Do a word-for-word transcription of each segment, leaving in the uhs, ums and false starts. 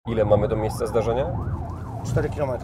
Ile mamy do miejsca zdarzenia? cztery kilometry.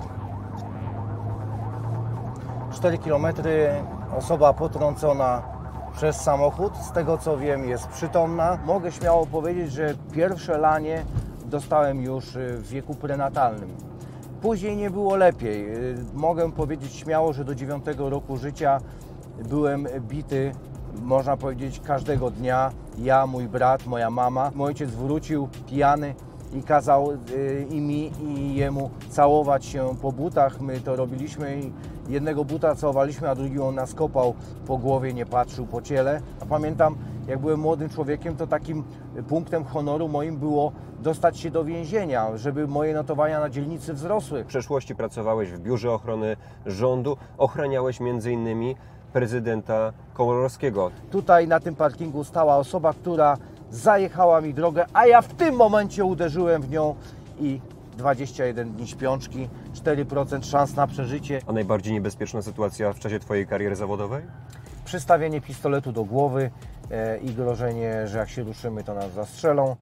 cztery kilometry, osoba potrącona przez samochód. Z tego co wiem, jest przytomna. Mogę śmiało powiedzieć, że pierwsze lanie dostałem już w wieku prenatalnym. Później nie było lepiej. Mogę powiedzieć śmiało, że do dziewiątego roku życia byłem bity, można powiedzieć, każdego dnia. Ja, mój brat, moja mama. Mój ojciec wrócił pijany i kazał i mi, i jemu całować się po butach. My to robiliśmy i jednego buta całowaliśmy, a drugi on nas kopał po głowie, nie patrzył po ciele. A pamiętam, jak byłem młodym człowiekiem, to takim punktem honoru moim było dostać się do więzienia, żeby moje notowania na dzielnicy wzrosły. W przeszłości pracowałeś w Biurze Ochrony Rządu, ochraniałeś między innymi prezydenta Komorowskiego. Tutaj na tym parkingu stała osoba, która zajechała mi drogę, a ja w tym momencie uderzyłem w nią i dwadzieścia jeden dni śpiączki, cztery procent szans na przeżycie. A najbardziej niebezpieczna sytuacja w czasie Twojej kariery zawodowej? Przystawienie pistoletu do głowy e, i grożenie, że jak się ruszymy, to nas zastrzelą.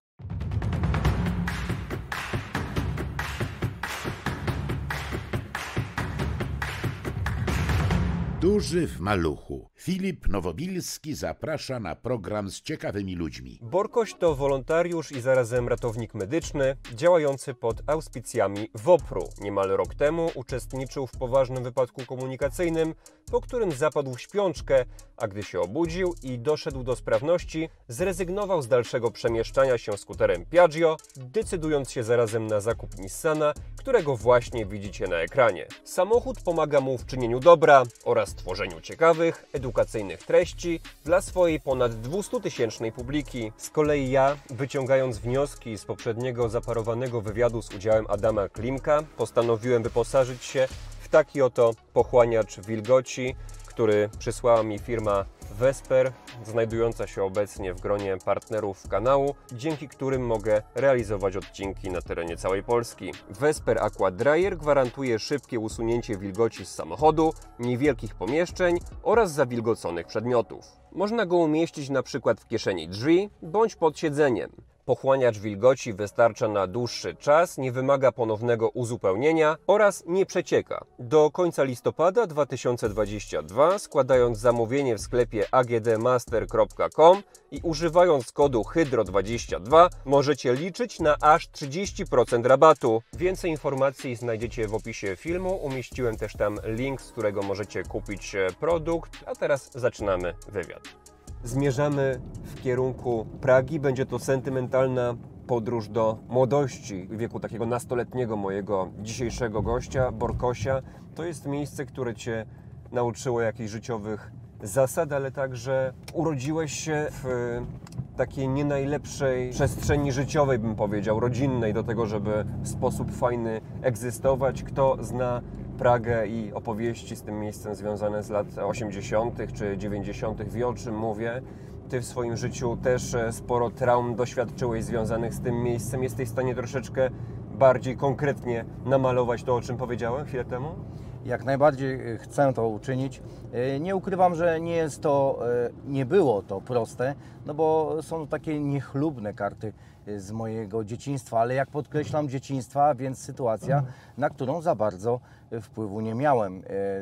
Duży w maluchu. Filip Nowobilski zaprasza na program z ciekawymi ludźmi. Borkoś to wolontariusz i zarazem ratownik medyczny działający pod auspicjami WOPR-u. Niemal rok temu uczestniczył w poważnym wypadku komunikacyjnym, po którym zapadł w śpiączkę, a gdy się obudził i doszedł do sprawności, zrezygnował z dalszego przemieszczania się skuterem Piaggio, decydując się zarazem na zakup Nissana, którego właśnie widzicie na ekranie. Samochód pomaga mu w czynieniu dobra oraz tworzeniu ciekawych, edukacyjnych treści dla swojej ponad dwustutysięcznej publiki. Z kolei ja, wyciągając wnioski z poprzedniego zaparowanego wywiadu z udziałem Adama Klimka, postanowiłem wyposażyć się w taki oto pochłaniacz wilgoci, który przysłała mi firma Vesper, znajdująca się obecnie w gronie partnerów kanału, dzięki którym mogę realizować odcinki na terenie całej Polski. Vesper Aqua Dryer gwarantuje szybkie usunięcie wilgoci z samochodu, niewielkich pomieszczeń oraz zawilgoconych przedmiotów. Można go umieścić na przykład w kieszeni drzwi bądź pod siedzeniem. Pochłaniacz wilgoci wystarcza na dłuższy czas, nie wymaga ponownego uzupełnienia oraz nie przecieka. Do końca listopada dwa tysiące dwudziestego drugiego, składając zamówienie w sklepie a g d master kropka com i używając kodu hydro dwadzieścia dwa, możecie liczyć na aż trzydzieści procent rabatu. Więcej informacji znajdziecie w opisie filmu, umieściłem też tam link, z którego możecie kupić produkt, a teraz zaczynamy wywiad. Zmierzamy w kierunku Pragi. Będzie to sentymentalna podróż do młodości, wieku takiego nastoletniego mojego dzisiejszego gościa, Borkosia. To jest miejsce, które Cię nauczyło jakichś życiowych zasad, ale także urodziłeś się w takiej nie najlepszej przestrzeni życiowej, bym powiedział, rodzinnej, do tego, żeby w sposób fajny egzystować. Kto zna Pragę i opowieści z tym miejscem związane z lat osiemdziesiątych czy dziewięćdziesiątych wie, o czym mówię. Ty w swoim życiu też sporo traum doświadczyłeś związanych z tym miejscem. Jesteś w stanie troszeczkę bardziej konkretnie namalować to, o czym powiedziałem chwilę temu? Jak najbardziej chcę to uczynić. Nie ukrywam, że nie jest to, nie było to proste, no bo są to takie niechlubne karty z mojego dzieciństwa, ale jak podkreślam dzieciństwa, więc sytuacja, na którą za bardzo wpływu nie miałem.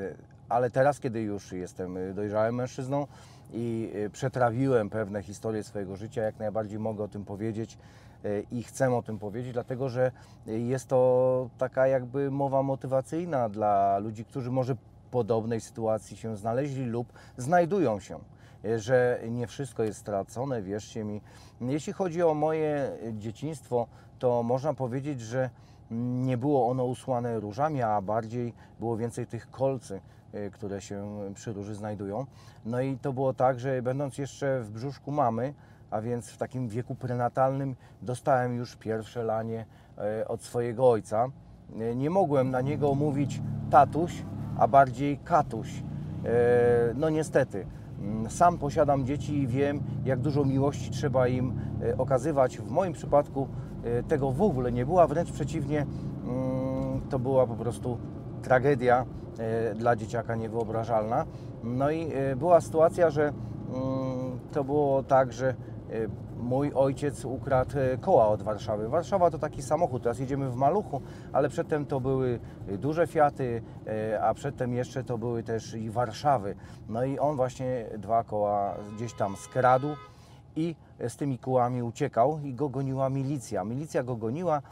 Ale teraz, kiedy już jestem dojrzałym mężczyzną i przetrawiłem pewne historie swojego życia, jak najbardziej mogę o tym powiedzieć i chcę o tym powiedzieć, dlatego że jest to taka jakby mowa motywacyjna dla ludzi, którzy może w podobnej sytuacji się znaleźli lub znajdują się, że nie wszystko jest stracone, wierzcie mi. Jeśli chodzi o moje dzieciństwo, to można powiedzieć, że nie było ono usłane różami, a bardziej było więcej tych kolcy, które się przy róży znajdują. No i to było tak, że będąc jeszcze w brzuszku mamy, a więc w takim wieku prenatalnym, dostałem już pierwsze lanie od swojego ojca. Nie mogłem na niego mówić tatuś, a bardziej katuś. No niestety, sam posiadam dzieci i wiem, jak dużo miłości trzeba im okazywać. W moim przypadku tego w ogóle nie było, a wręcz przeciwnie, to była po prostu tragedia dla dzieciaka niewyobrażalna. No i była sytuacja, że to było tak, że mój ojciec ukradł koła od Warszawy. Warszawa to taki samochód, teraz jedziemy w maluchu, ale przedtem to były duże Fiaty, a przedtem jeszcze to były też i Warszawy. No i on właśnie dwa koła gdzieś tam skradł i z tymi kołami uciekał i go goniła milicja. Milicja go goniła,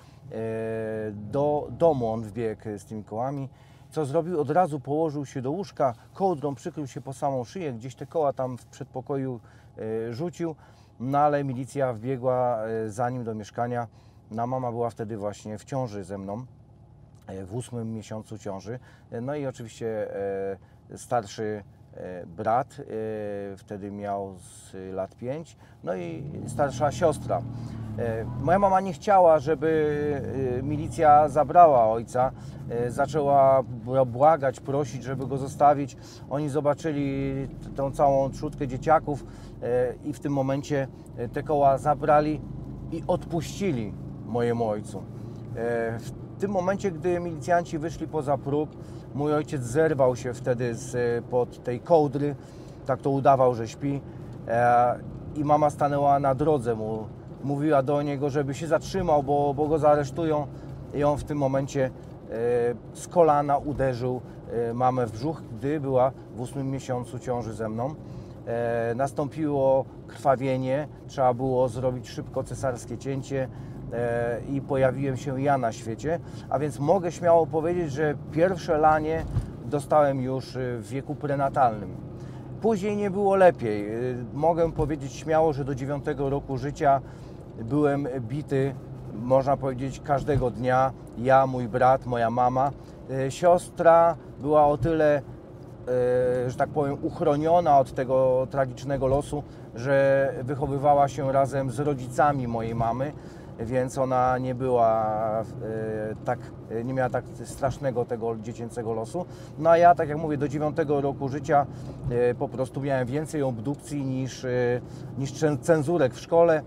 do domu on wbiegł z tymi kołami. Co zrobił? Od razu położył się do łóżka, kołdrą przykrył się po samą szyję, gdzieś te koła tam w przedpokoju rzucił, no ale milicja wbiegła za nim do mieszkania. No, mama była wtedy właśnie w ciąży ze mną, w ósmym miesiącu ciąży. No i oczywiście starszy brat, wtedy miał z lat pięć, no i starsza siostra. Moja mama nie chciała, żeby milicja zabrała ojca. Zaczęła błagać, prosić, żeby go zostawić. Oni zobaczyli tą całą trzódkę dzieciaków i w tym momencie te koła zabrali i odpuścili mojemu ojcu. W tym momencie, gdy milicjanci wyszli poza próg, mój ojciec zerwał się wtedy spod tej kołdry, tak to udawał, że śpi, i mama stanęła na drodze mu. Mówiła do niego, żeby się zatrzymał, bo, bo go zaaresztują, i on w tym momencie e, z kolana uderzył e, mamę w brzuch, gdy była w ósmym miesiącu ciąży ze mną. E, nastąpiło krwawienie, trzeba było zrobić szybko cesarskie cięcie e, i pojawiłem się ja na świecie, a więc mogę śmiało powiedzieć, że pierwsze lanie dostałem już w wieku prenatalnym. Później nie było lepiej. Mogę powiedzieć śmiało, że do dziewiątego roku życia byłem bity, można powiedzieć, każdego dnia. Ja, mój brat, moja mama. Siostra była o tyle, że tak powiem, uchroniona od tego tragicznego losu, że wychowywała się razem z rodzicami mojej mamy, więc ona nie była tak, nie miała tak strasznego tego dziecięcego losu. No a ja, tak jak mówię, do dziewiątego roku życia po prostu miałem więcej obdukcji niż, niż cenzurek w szkole.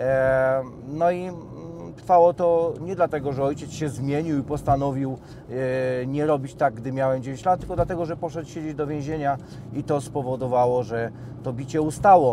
No i trwało to nie dlatego, że ojciec się zmienił i postanowił nie robić tak, gdy miałem dziewięć lat, tylko dlatego, że poszedł siedzieć do więzienia i to spowodowało, że to bicie ustało.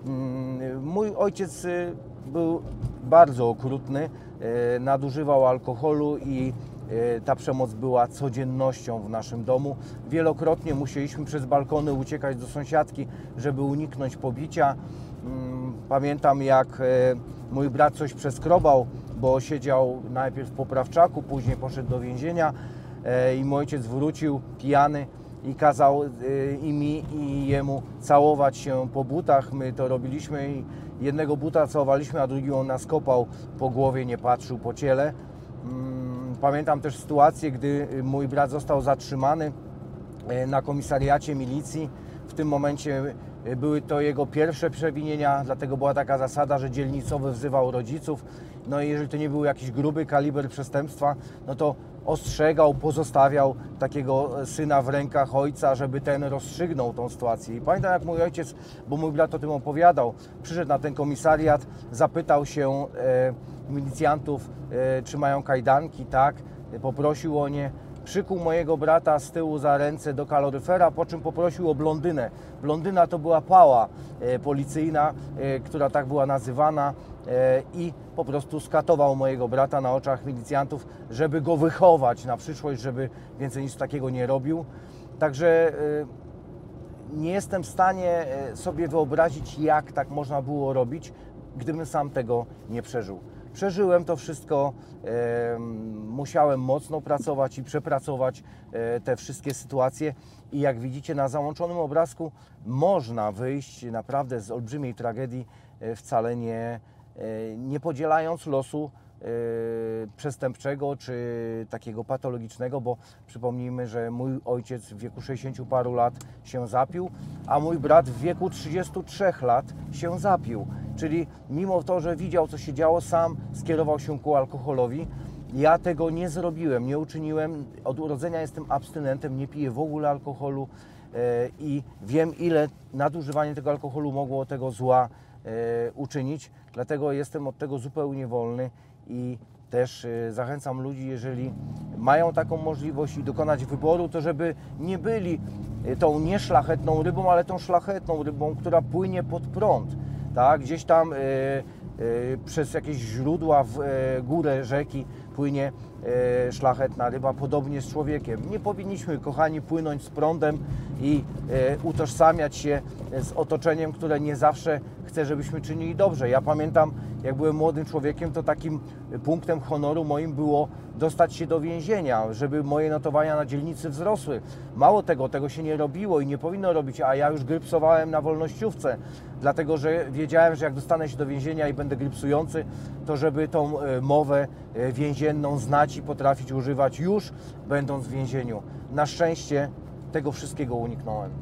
Mój ojciec był bardzo okrutny, nadużywał alkoholu i ta przemoc była codziennością w naszym domu. Wielokrotnie musieliśmy przez balkony uciekać do sąsiadki, żeby uniknąć pobicia. Pamiętam, jak mój brat coś przeskrobał, bo siedział najpierw w poprawczaku, później poszedł do więzienia i mój ojciec wrócił pijany i kazał i mi, i jemu całować się po butach. My to robiliśmy i jednego buta całowaliśmy, a drugi on nas kopał po głowie, nie patrzył po ciele. Pamiętam też sytuację, gdy mój brat został zatrzymany na komisariacie milicji. W tym momencie były to jego pierwsze przewinienia, dlatego była taka zasada, że dzielnicowy wzywał rodziców. No i jeżeli to nie był jakiś gruby kaliber przestępstwa, no to ostrzegał, pozostawiał takiego syna w rękach ojca, żeby ten rozstrzygnął tą sytuację. I pamiętam, jak mój ojciec, bo mój brat o tym opowiadał, przyszedł na ten komisariat, zapytał się e, milicjantów, e, czy mają kajdanki, tak, poprosił o nie. Przykuł mojego brata z tyłu za ręce do kaloryfera, po czym poprosił o blondynę. Blondyna to była pała e, policyjna, e, która tak była nazywana, e, i po prostu skatował mojego brata na oczach milicjantów, żeby go wychować na przyszłość, żeby więcej nic takiego nie robił. Także e, nie jestem w stanie sobie wyobrazić, jak tak można było robić, gdybym sam tego nie przeżył. Przeżyłem to wszystko, e, musiałem mocno pracować i przepracować e, te wszystkie sytuacje i jak widzicie na załączonym obrazku, można wyjść naprawdę z olbrzymiej tragedii, e, wcale nie, e, nie podzielając losu e, przestępczego czy takiego patologicznego, bo przypomnijmy, że mój ojciec w wieku sześćdziesięciu paru lat się zapił, a mój brat w wieku trzydziestu trzech lat się zapił. Czyli mimo to, że widział, co się działo, sam skierował się ku alkoholowi. Ja tego nie zrobiłem, nie uczyniłem. Od urodzenia jestem abstynentem, nie piję w ogóle alkoholu e, i wiem, ile nadużywanie tego alkoholu mogło tego zła e, uczynić. Dlatego jestem od tego zupełnie wolny i też e, zachęcam ludzi, jeżeli mają taką możliwość i dokonać wyboru, to żeby nie byli tą nieszlachetną rybą, ale tą szlachetną rybą, która płynie pod prąd. tak? Gdzieś tam y, y, przez jakieś źródła w y, górę rzeki płynie y, szlachetna ryba, podobnie z człowiekiem. Nie powinniśmy, kochani, płynąć z prądem i y, utożsamiać się z otoczeniem, które nie zawsze chce, żebyśmy czynili dobrze. Ja pamiętam, jak byłem młodym człowiekiem, to takim punktem honoru moim było dostać się do więzienia, żeby moje notowania na dzielnicy wzrosły. Mało tego, tego się nie robiło i nie powinno robić, a ja już grypsowałem na wolnościówce, dlatego że wiedziałem, że jak dostanę się do więzienia i będę grypsujący, to żeby tą mowę więzienną znać i potrafić używać już będąc w więzieniu. Na szczęście tego wszystkiego uniknąłem.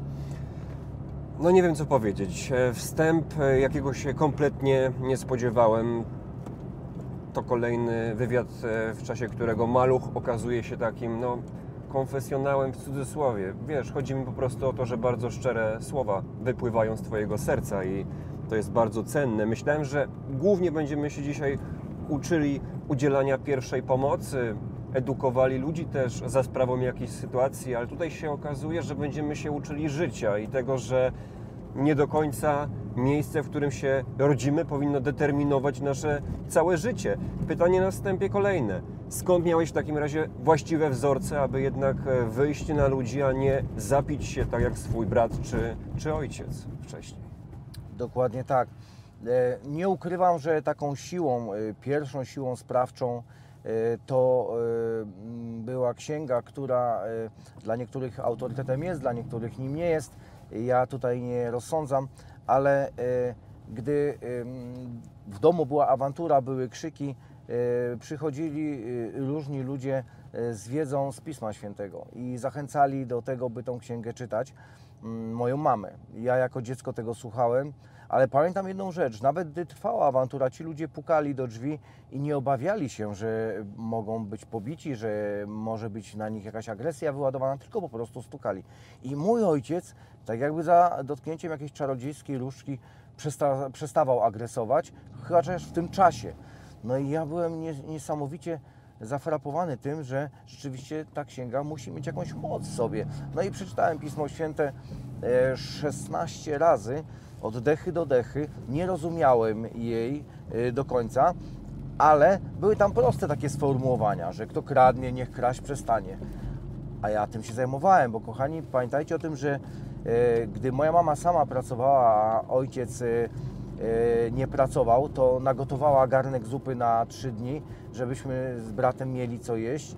No nie wiem co powiedzieć. Wstęp, jakiego się kompletnie nie spodziewałem. To kolejny wywiad, w czasie którego Maluch okazuje się takim, no, konfesjonałem w cudzysłowie. Wiesz, chodzi mi po prostu o to, że bardzo szczere słowa wypływają z Twojego serca i to jest bardzo cenne. Myślałem, że głównie będziemy się dzisiaj uczyli udzielania pierwszej pomocy, edukowali ludzi też za sprawą jakiejś sytuacji, ale tutaj się okazuje, że będziemy się uczyli życia i tego, że nie do końca miejsce, w którym się rodzimy, powinno determinować nasze całe życie. Pytanie na wstępie kolejne. Skąd miałeś w takim razie właściwe wzorce, aby jednak wyjść na ludzi, a nie zapić się tak jak swój brat czy, czy ojciec wcześniej? Dokładnie tak. Nie ukrywam, że taką siłą, pierwszą siłą sprawczą to była księga, która dla niektórych autorytetem jest, dla niektórych nim nie jest. Ja tutaj nie rozsądzam, ale gdy w domu była awantura, były krzyki, przychodzili różni ludzie z wiedzą z Pisma Świętego i zachęcali do tego, by tą księgę czytać, moją mamę. Ja jako dziecko tego słuchałem, ale pamiętam jedną rzecz, nawet gdy trwała awantura, ci ludzie pukali do drzwi i nie obawiali się, że mogą być pobici, że może być na nich jakaś agresja wyładowana, tylko po prostu stukali. I mój ojciec, tak jakby za dotknięciem jakiejś czarodziejskiej różdżki, przesta przestawał agresować, chociaż w tym czasie. No i ja byłem niesamowicie zafrapowany tym, że rzeczywiście ta księga musi mieć jakąś moc w sobie. No i przeczytałem Pismo Święte szesnaście razy, od dechy do dechy, nie rozumiałem jej do końca, ale były tam proste takie sformułowania, że kto kradnie, niech kraść przestanie. A ja tym się zajmowałem, bo kochani, pamiętajcie o tym, że e, gdy moja mama sama pracowała, a ojciec e, nie pracował, to nagotowała garnek zupy na trzy dni, żebyśmy z bratem mieli co jeść,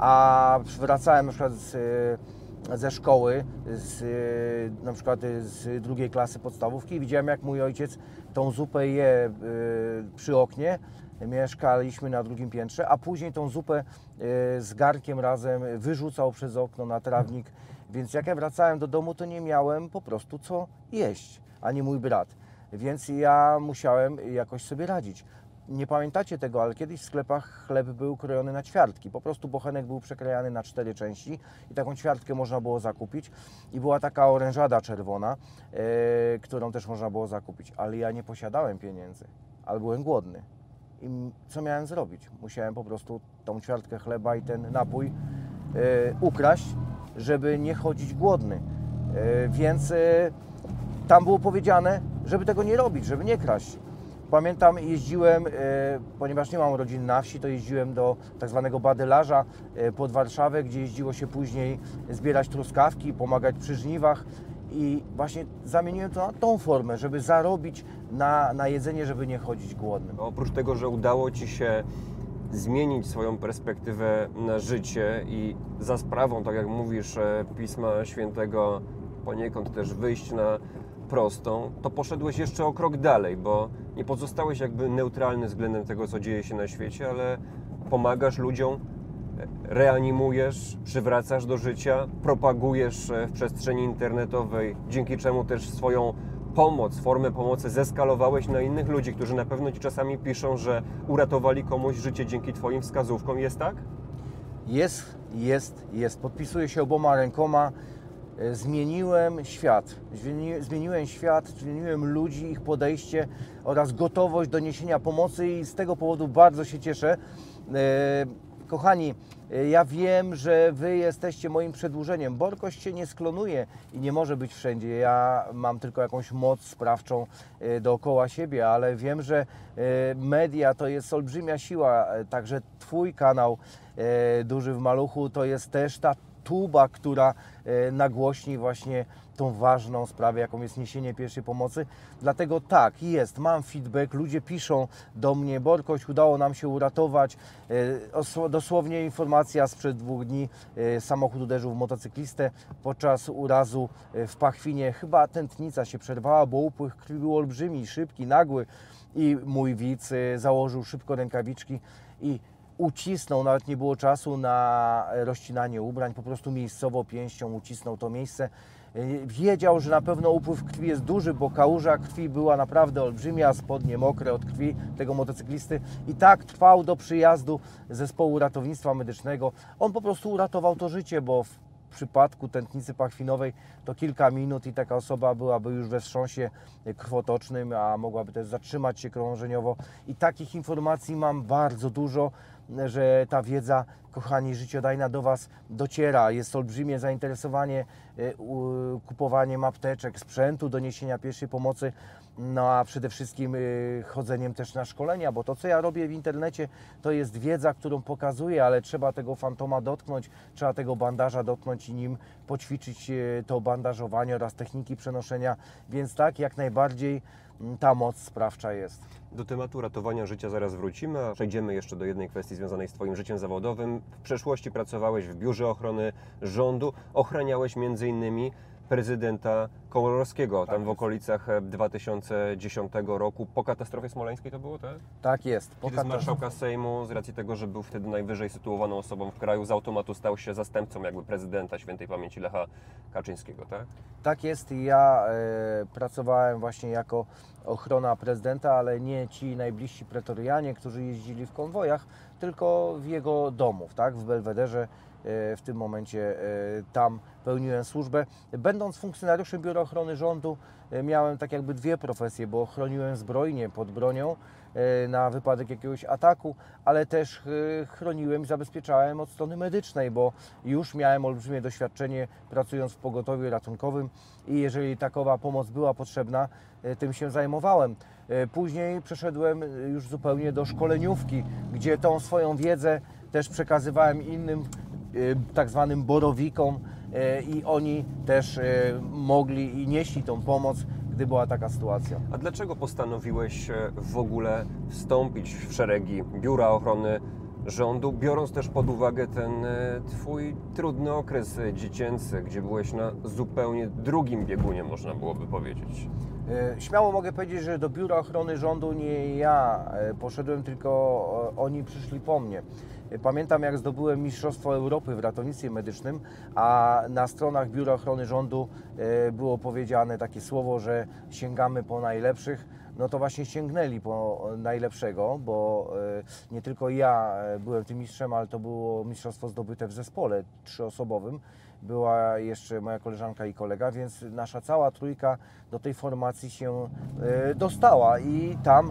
a wracałem na przykład z, ze szkoły, z, na przykład z drugiej klasy podstawówki i widziałem, jak mój ojciec tą zupę je przy oknie. Mieszkaliśmy na drugim piętrze, a później tą zupę z garnkiem razem wyrzucał przez okno na trawnik, więc jak ja wracałem do domu, to nie miałem po prostu co jeść, ani mój brat, więc ja musiałem jakoś sobie radzić. Nie pamiętacie tego, ale kiedyś w sklepach chleb był krojony na ćwiartki. Po prostu bochenek był przekrojany na cztery części i taką ćwiartkę można było zakupić. I była taka orężada czerwona, yy, którą też można było zakupić. Ale ja nie posiadałem pieniędzy, ale byłem głodny. I co miałem zrobić? Musiałem po prostu tą ćwiartkę chleba i ten napój yy, ukraść, żeby nie chodzić głodny. Yy, więc yy, tam było powiedziane, żeby tego nie robić, żeby nie kraść. Pamiętam, jeździłem, e, ponieważ nie mam rodziny na wsi, to jeździłem do tak zwanego badylarza e, pod Warszawę, gdzie jeździło się później zbierać truskawki, pomagać przy żniwach i właśnie zamieniłem to na tą formę, żeby zarobić na, na jedzenie, żeby nie chodzić głodnym. Oprócz tego, że udało Ci się zmienić swoją perspektywę na życie i za sprawą, tak jak mówisz, Pisma Świętego poniekąd też wyjść na prostą, to poszedłeś jeszcze o krok dalej, bo nie pozostałeś jakby neutralny względem tego, co dzieje się na świecie, ale pomagasz ludziom, reanimujesz, przywracasz do życia, propagujesz w przestrzeni internetowej, dzięki czemu też swoją pomoc, formę pomocy zeskalowałeś na innych ludzi, którzy na pewno Ci czasami piszą, że uratowali komuś życie dzięki Twoim wskazówkom. Jest tak? Jest, jest, jest. Podpisuję się oboma rękoma. Zmieniłem świat, zmieniłem świat, zmieniłem ludzi, ich podejście oraz gotowość do niesienia pomocy i z tego powodu bardzo się cieszę. kochani, ja wiem, że Wy jesteście moim przedłużeniem. Borkość się nie sklonuje i nie może być wszędzie. Ja mam tylko jakąś moc sprawczą dookoła siebie, ale wiem, że media to jest olbrzymia siła. Także Twój kanał Duży w Maluchu to jest też ta tuba, która nagłośni właśnie tą ważną sprawę, jaką jest niesienie pierwszej pomocy. Dlatego tak, jest, mam feedback, ludzie piszą do mnie: Borkość, udało nam się uratować. Dosłownie informacja sprzed dwóch dni, samochód uderzył w motocyklistę podczas urazu w Pachwinie. Chyba tętnica się przerwała, bo upływ krwi był olbrzymi, szybki, nagły i mój widz założył szybko rękawiczki i ucisnął, nawet nie było czasu na rozcinanie ubrań, po prostu miejscowo pięścią ucisnął to miejsce. Wiedział, że na pewno upływ krwi jest duży, bo kałuża krwi była naprawdę olbrzymia, spodnie mokre od krwi tego motocyklisty i tak trwał do przyjazdu zespołu ratownictwa medycznego. On po prostu uratował to życie, bo w przypadku tętnicy pachwinowej to kilka minut i taka osoba byłaby już we wstrząsie krwotocznym, a mogłaby też zatrzymać się krążeniowo. I takich informacji mam bardzo dużo, że ta wiedza, kochani, życiodajna do Was dociera. Jest olbrzymie zainteresowanie kupowaniem apteczek, sprzętu do niesienia pierwszej pomocy, no a przede wszystkim chodzeniem też na szkolenia, bo to, co ja robię w internecie, to jest wiedza, którą pokazuję, ale trzeba tego fantoma dotknąć, trzeba tego bandaża dotknąć i nim poćwiczyć to bandażowanie oraz techniki przenoszenia, więc tak, jak najbardziej ta moc sprawcza jest. Do tematu ratowania życia zaraz wrócimy, a przejdziemy jeszcze do jednej kwestii związanej z Twoim życiem zawodowym. W przeszłości pracowałeś w Biurze Ochrony Rządu, ochraniałeś między innymi prezydenta Komorowskiego, Tak tam w jest. okolicach dwa tysiące dziesiątego roku. Po katastrofie smoleńskiej to było, tak? Tak jest. Po Kiedy z katastrof- marszałka Sejmu, z racji tego, że był wtedy najwyżej sytuowaną osobą w kraju, z automatu stał się zastępcą jakby prezydenta świętej pamięci Lecha Kaczyńskiego, tak? Tak jest i ja e, pracowałem właśnie jako ochrona prezydenta, ale nie ci najbliżsi pretorianie, którzy jeździli w konwojach, tylko w jego domów, tak, w Belwederze. E, w tym momencie e, tam pełniłem służbę. Będąc funkcjonariuszem Biura Ochrony Rządu, e, miałem tak jakby dwie profesje, bo chroniłem zbrojnie pod bronią e, na wypadek jakiegoś ataku, ale też e, chroniłem i zabezpieczałem od strony medycznej, bo już miałem olbrzymie doświadczenie pracując w pogotowiu ratunkowym i jeżeli takowa pomoc była potrzebna, e, tym się zajmowałem. E, Później przeszedłem już zupełnie do szkoleniówki, gdzie tą swoją wiedzę też przekazywałem innym e, tak zwanym borowikom e, i oni też e, mogli i nieśli tą pomoc, gdy była taka sytuacja. A dlaczego postanowiłeś e, w ogóle wstąpić w szeregi Biura Ochrony Rządu, biorąc też pod uwagę ten e, Twój trudny okres e, dziecięcy, gdzie byłeś na zupełnie drugim biegunie, można byłoby powiedzieć? E, Śmiało mogę powiedzieć, że do Biura Ochrony Rządu nie ja e, poszedłem, tylko e, oni przyszli po mnie. E, Pamiętam, jak zdobyłem Mistrzostwo Europy w ratownictwie medycznym, a na stronach Biura Ochrony Rządu e, było powiedziane takie słowo, że sięgamy po najlepszych. No to właśnie sięgnęli po najlepszego, bo e, nie tylko ja e, byłem tym mistrzem, ale to było mistrzostwo zdobyte w zespole trzyosobowym. Była jeszcze moja koleżanka i kolega, więc nasza cała trójka do tej formacji się e, dostała i tam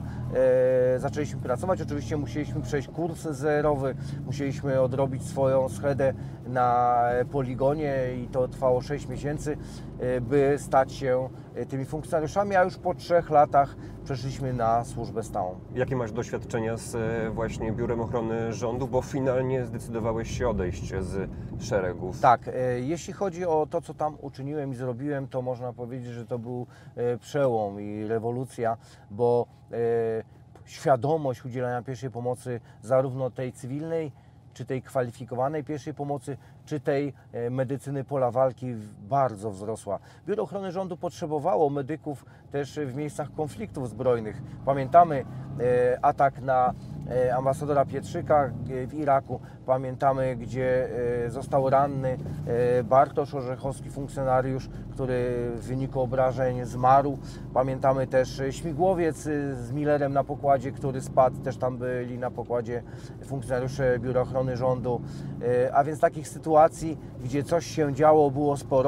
e, zaczęliśmy pracować. Oczywiście musieliśmy przejść kurs zerowy, musieliśmy odrobić swoją schedę na poligonie i to trwało sześć miesięcy, e, by stać się e, tymi funkcjonariuszami, a już po trzech latach przeszliśmy na służbę stałą. Jakie masz doświadczenia z e, właśnie Biurem Ochrony Rządu, bo finalnie zdecydowałeś się odejść z szeregów? Tak, e, jeśli chodzi o to, co tam uczyniłem i zrobiłem, to można powiedzieć, że to był e, przełom i rewolucja, bo e, świadomość udzielania pierwszej pomocy, zarówno tej cywilnej, czy tej kwalifikowanej pierwszej pomocy, czy tej e, medycyny pola walki bardzo wzrosła. Biuro Ochrony Rządu potrzebowało medyków też w miejscach konfliktów zbrojnych. Pamiętamy e, atak na e, ambasadora Pietrzyka e, w Iraku. Pamiętamy, gdzie e, został ranny e, Bartosz Orzechowski, funkcjonariusz, który w wyniku obrażeń zmarł. Pamiętamy też e, śmigłowiec e, z Millerem na pokładzie, który spadł. Też tam byli na pokładzie funkcjonariusze Biura Ochrony Rządu. E, a więc takich sytuacji, gdzie coś się działo, było sporo.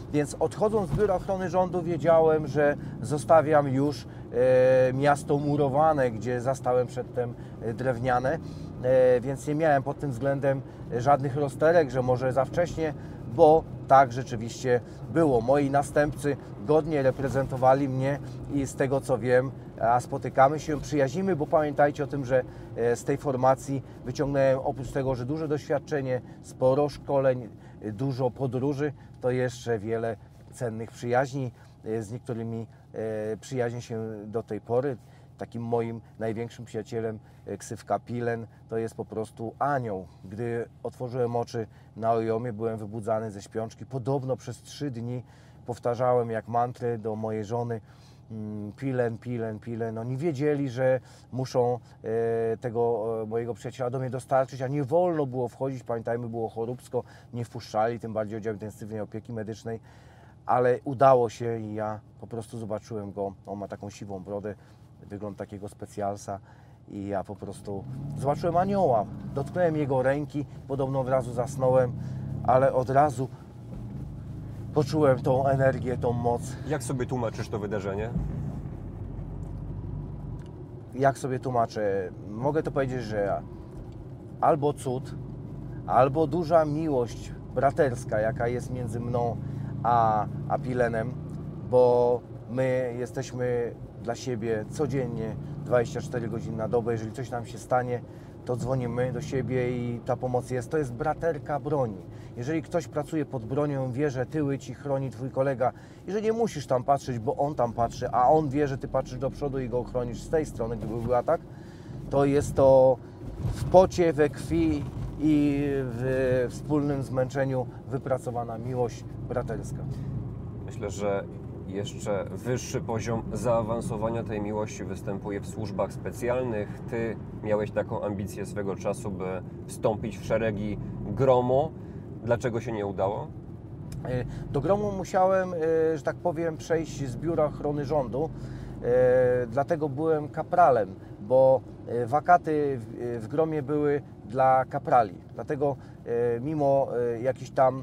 Więc odchodząc z Biura Ochrony Rządu wiedziałem, że zostawiam już e, miasto murowane, gdzie zastałem przedtem e, drewniane, e, więc nie miałem pod tym względem żadnych rozterek, że może za wcześnie, bo tak rzeczywiście było. Moi następcy godnie reprezentowali mnie i z tego co wiem, a spotykamy się, przyjaźnimy, bo pamiętajcie o tym, że z tej formacji wyciągnąłem oprócz tego, że duże doświadczenie, sporo szkoleń, dużo podróży, to jeszcze wiele cennych przyjaźni. Z niektórymi przyjaźnię się do tej pory. Takim moim największym przyjacielem, ksywka Pilen, to jest po prostu anioł. Gdy otworzyłem oczy na ojomie, byłem wybudzany ze śpiączki. Podobno przez trzy dni powtarzałem jak mantrę do mojej żony Pilen, Pilen, Pilen. Oni wiedzieli, że muszą e, tego e, mojego przyjaciela do mnie dostarczyć, a nie wolno było wchodzić. Pamiętajmy, było choróbsko, nie wpuszczali, tym bardziej oddział intensywnej opieki medycznej. Ale udało się i ja po prostu zobaczyłem go. On ma taką siwą brodę, wygląd takiego specjalsa i ja po prostu zobaczyłem anioła. Dotknąłem jego ręki, podobno od razu zasnąłem, ale od razu poczułem tą energię, tą moc. Jak sobie tłumaczysz to wydarzenie? Jak sobie tłumaczę? Mogę to powiedzieć, że albo cud, albo duża miłość braterska, jaka jest między mną a, a Pilenem, bo my jesteśmy dla siebie codziennie dwadzieścia cztery godziny na dobę. Jeżeli coś nam się stanie, to dzwonimy do siebie i ta pomoc jest. To jest braterka broni. Jeżeli ktoś pracuje pod bronią, wie, że tyły ci chroni twój kolega i że nie musisz tam patrzeć, bo on tam patrzy, a on wie, że ty patrzysz do przodu i go ochronisz z tej strony, gdyby był atak, to jest to w pocie, we krwi i w wspólnym zmęczeniu wypracowana miłość braterska. Myślę, że jeszcze wyższy poziom zaawansowania tej miłości występuje w służbach specjalnych. Ty miałeś taką ambicję swego czasu, by wstąpić w szeregi GROMO. Dlaczego się nie udało? Do GROMO musiałem, że tak powiem, przejść z Biura Ochrony Rządu, dlatego byłem kapralem, bo wakaty w GROMie były dla kaprali. Dlatego mimo jakichś tam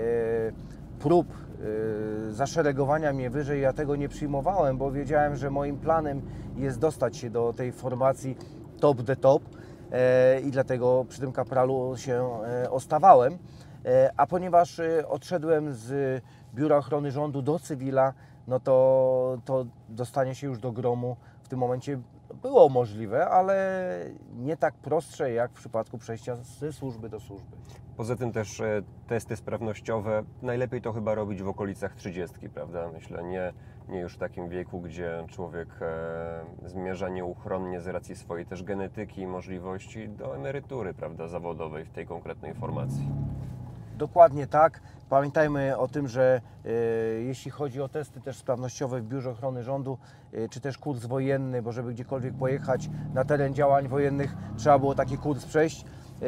prób zaszeregowania mnie wyżej, ja tego nie przyjmowałem, bo wiedziałem, że moim planem jest dostać się do tej formacji top the top i dlatego przy tym kapralu się ostawałem. A ponieważ odszedłem z Biura Ochrony Rządu do cywila, no to, to dostanie się już do GROMu w tym momencie było możliwe, ale nie tak prostsze jak w przypadku przejścia ze służby do służby. Poza tym też e, testy sprawnościowe najlepiej to chyba robić w okolicach trzydziestki, prawda? Myślę, nie, nie już w takim wieku, gdzie człowiek e, zmierza nieuchronnie z racji swojej też genetyki i możliwości do emerytury, prawda, zawodowej w tej konkretnej formacji. Dokładnie tak. Pamiętajmy o tym, że e, jeśli chodzi o testy też sprawnościowe w Biurze Ochrony Rządu, e, czy też kurs wojenny, bo żeby gdziekolwiek pojechać na teren działań wojennych, trzeba było taki kurs przejść.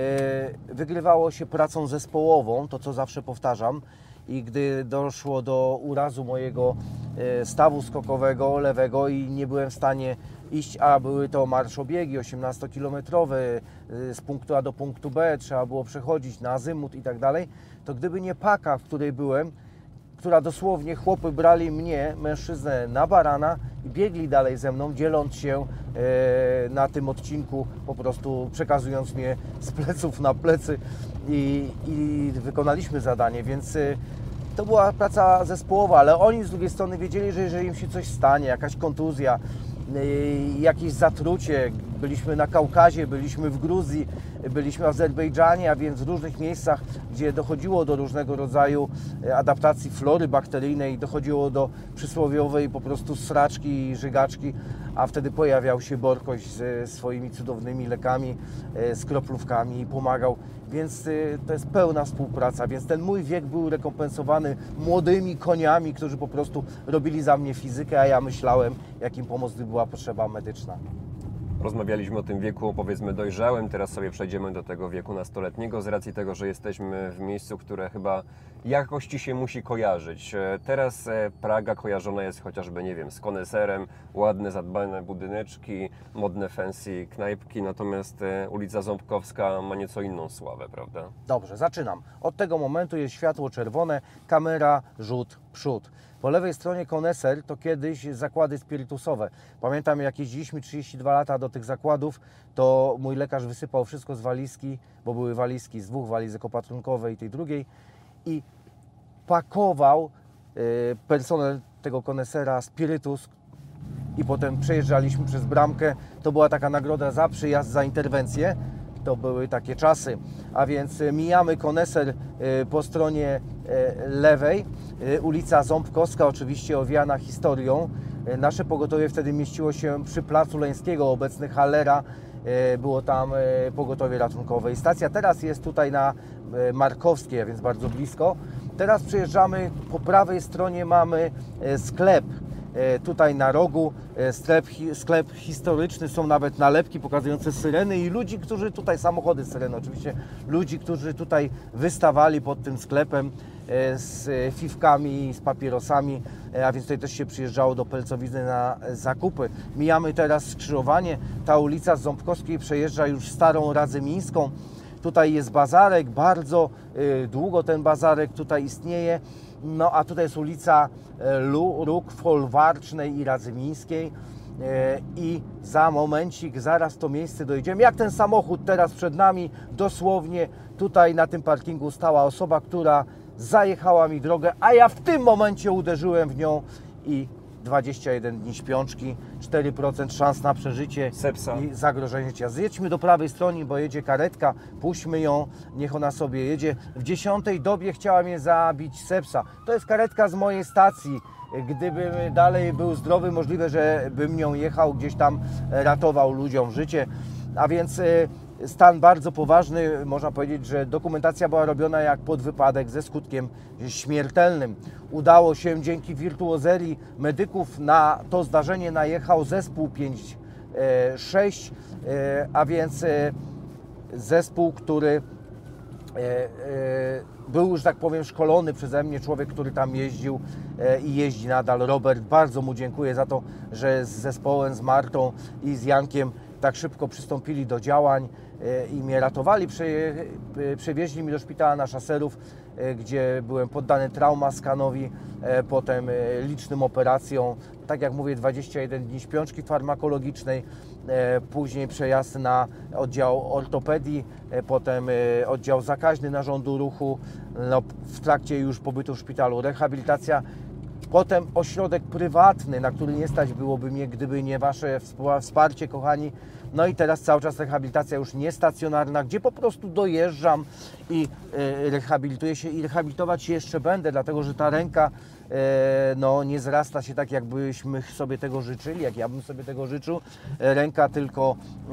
E, wygrywało się pracą zespołową, to co zawsze powtarzam. I gdy doszło do urazu mojego e, stawu skokowego lewego i nie byłem w stanie iść, a były to marszobiegi osiemnastokilometrowe z punktu A do punktu B, trzeba było przechodzić na azymut i tak dalej, to gdyby nie paka, w której byłem, która dosłownie chłopy brali mnie, mężczyznę, na barana i biegli dalej ze mną, dzieląc się e, na tym odcinku, po prostu przekazując mnie z pleców na plecy i, i wykonaliśmy zadanie, więc e, to była praca zespołowa, ale oni z drugiej strony wiedzieli, że jeżeli im się coś stanie, jakaś kontuzja, jakieś zatrucie, byliśmy na Kaukazie, byliśmy w Gruzji, byliśmy w Azerbejdżanie, a więc w różnych miejscach, gdzie dochodziło do różnego rodzaju adaptacji flory bakteryjnej, dochodziło do przysłowiowej po prostu sraczki i żygaczki, a wtedy pojawiał się Borkoś ze swoimi cudownymi lekami, z kroplówkami i pomagał. Więc to jest pełna współpraca, więc ten mój wiek był rekompensowany młodymi koniami, którzy po prostu robili za mnie fizykę, a ja myślałem, jak im pomóc, gdy była potrzeba medyczna. Rozmawialiśmy o tym wieku, powiedzmy, dojrzałym, teraz sobie przejdziemy do tego wieku nastoletniego, z racji tego, że jesteśmy w miejscu, które chyba jakoś Ci się musi kojarzyć. Teraz Praga kojarzona jest chociażby, nie wiem, z koneserem, ładne, zadbane budyneczki, modne, fancy knajpki, natomiast ulica Ząbkowska ma nieco inną sławę, prawda? Dobrze, zaczynam. Od tego momentu jest światło czerwone, kamera, rzut, przód. Po lewej stronie koneser to kiedyś zakłady spirytusowe. Pamiętam, jak jeździliśmy trzydzieści dwa lata do tych zakładów, to mój lekarz wysypał wszystko z walizki, bo były walizki z dwóch walizek opatrunkowej i tej drugiej, i pakował y, personel tego konesera spirytus, i potem przejeżdżaliśmy przez bramkę. To była taka nagroda za przyjazd, za interwencję. To były takie czasy. A więc mijamy koneser po stronie lewej. Ulica Ząbkowska, oczywiście owiana historią. Nasze pogotowie wtedy mieściło się przy Placu Leńskiego, obecny Hallera. Było tam pogotowie ratunkowe. I stacja teraz jest tutaj na Markowskiej, a więc bardzo blisko. Teraz przejeżdżamy, po prawej stronie mamy sklep. Tutaj na rogu sklep, sklep historyczny, są nawet nalepki pokazujące syreny i ludzi, którzy tutaj, samochody syreny oczywiście, ludzi, którzy tutaj wystawali pod tym sklepem z fiwkami, z papierosami, a więc tutaj też się przyjeżdżało do Pelcowizny na zakupy. Mijamy teraz skrzyżowanie, ta ulica z Ząbkowskiej przejeżdża już Starą Radzymińską. Tutaj jest bazarek, bardzo długo ten bazarek tutaj istnieje. No a tutaj jest ulica Róg Folwarcznej i Radzymińskiej i za momencik, zaraz w to miejsce dojdziemy. Jak ten samochód teraz przed nami, dosłownie tutaj na tym parkingu stała osoba, która zajechała mi drogę, a ja w tym momencie uderzyłem w nią i dwadzieścia jeden dni śpiączki, cztery procent szans na przeżycie Sepsa. I zagrożenie życia. Zjedźmy do prawej strony, bo jedzie karetka, puśćmy ją, niech ona sobie jedzie. W dziesiątej dobie chciała mnie zabić sepsa. To jest karetka z mojej stacji. Gdybym dalej był zdrowy, możliwe, że bym nią jechał, gdzieś tam ratował ludziom życie. A więc stan bardzo poważny, można powiedzieć, że dokumentacja była robiona jak pod wypadek ze skutkiem śmiertelnym. Udało się dzięki wirtuozerii medyków, na to zdarzenie najechał zespół pięć sześć, a więc zespół, który był, że tak powiem, szkolony przeze mnie, człowiek, który tam jeździł i jeździ nadal, Robert. Bardzo mu dziękuję za to, że z zespołem, z Martą i z Jankiem tak szybko przystąpili do działań i mnie ratowali. Przewieźli mnie do szpitala na Szaserów, gdzie byłem poddany traumaskanowi, potem licznym operacjom. Tak jak mówię, dwadzieścia jeden dni śpiączki farmakologicznej, później przejazd na oddział ortopedii, potem oddział zakaźny narządu ruchu, no, w trakcie już pobytu w szpitalu rehabilitacja. Potem ośrodek prywatny, na który nie stać byłoby mnie, gdyby nie Wasze wsparcie, kochani. No i teraz cały czas rehabilitacja już niestacjonarna, gdzie po prostu dojeżdżam i rehabilituję się i rehabilitować się jeszcze będę, dlatego że ta ręka no, nie zrasta się tak, jakbyśmy sobie tego życzyli, jak ja bym sobie tego życzył. Ręka tylko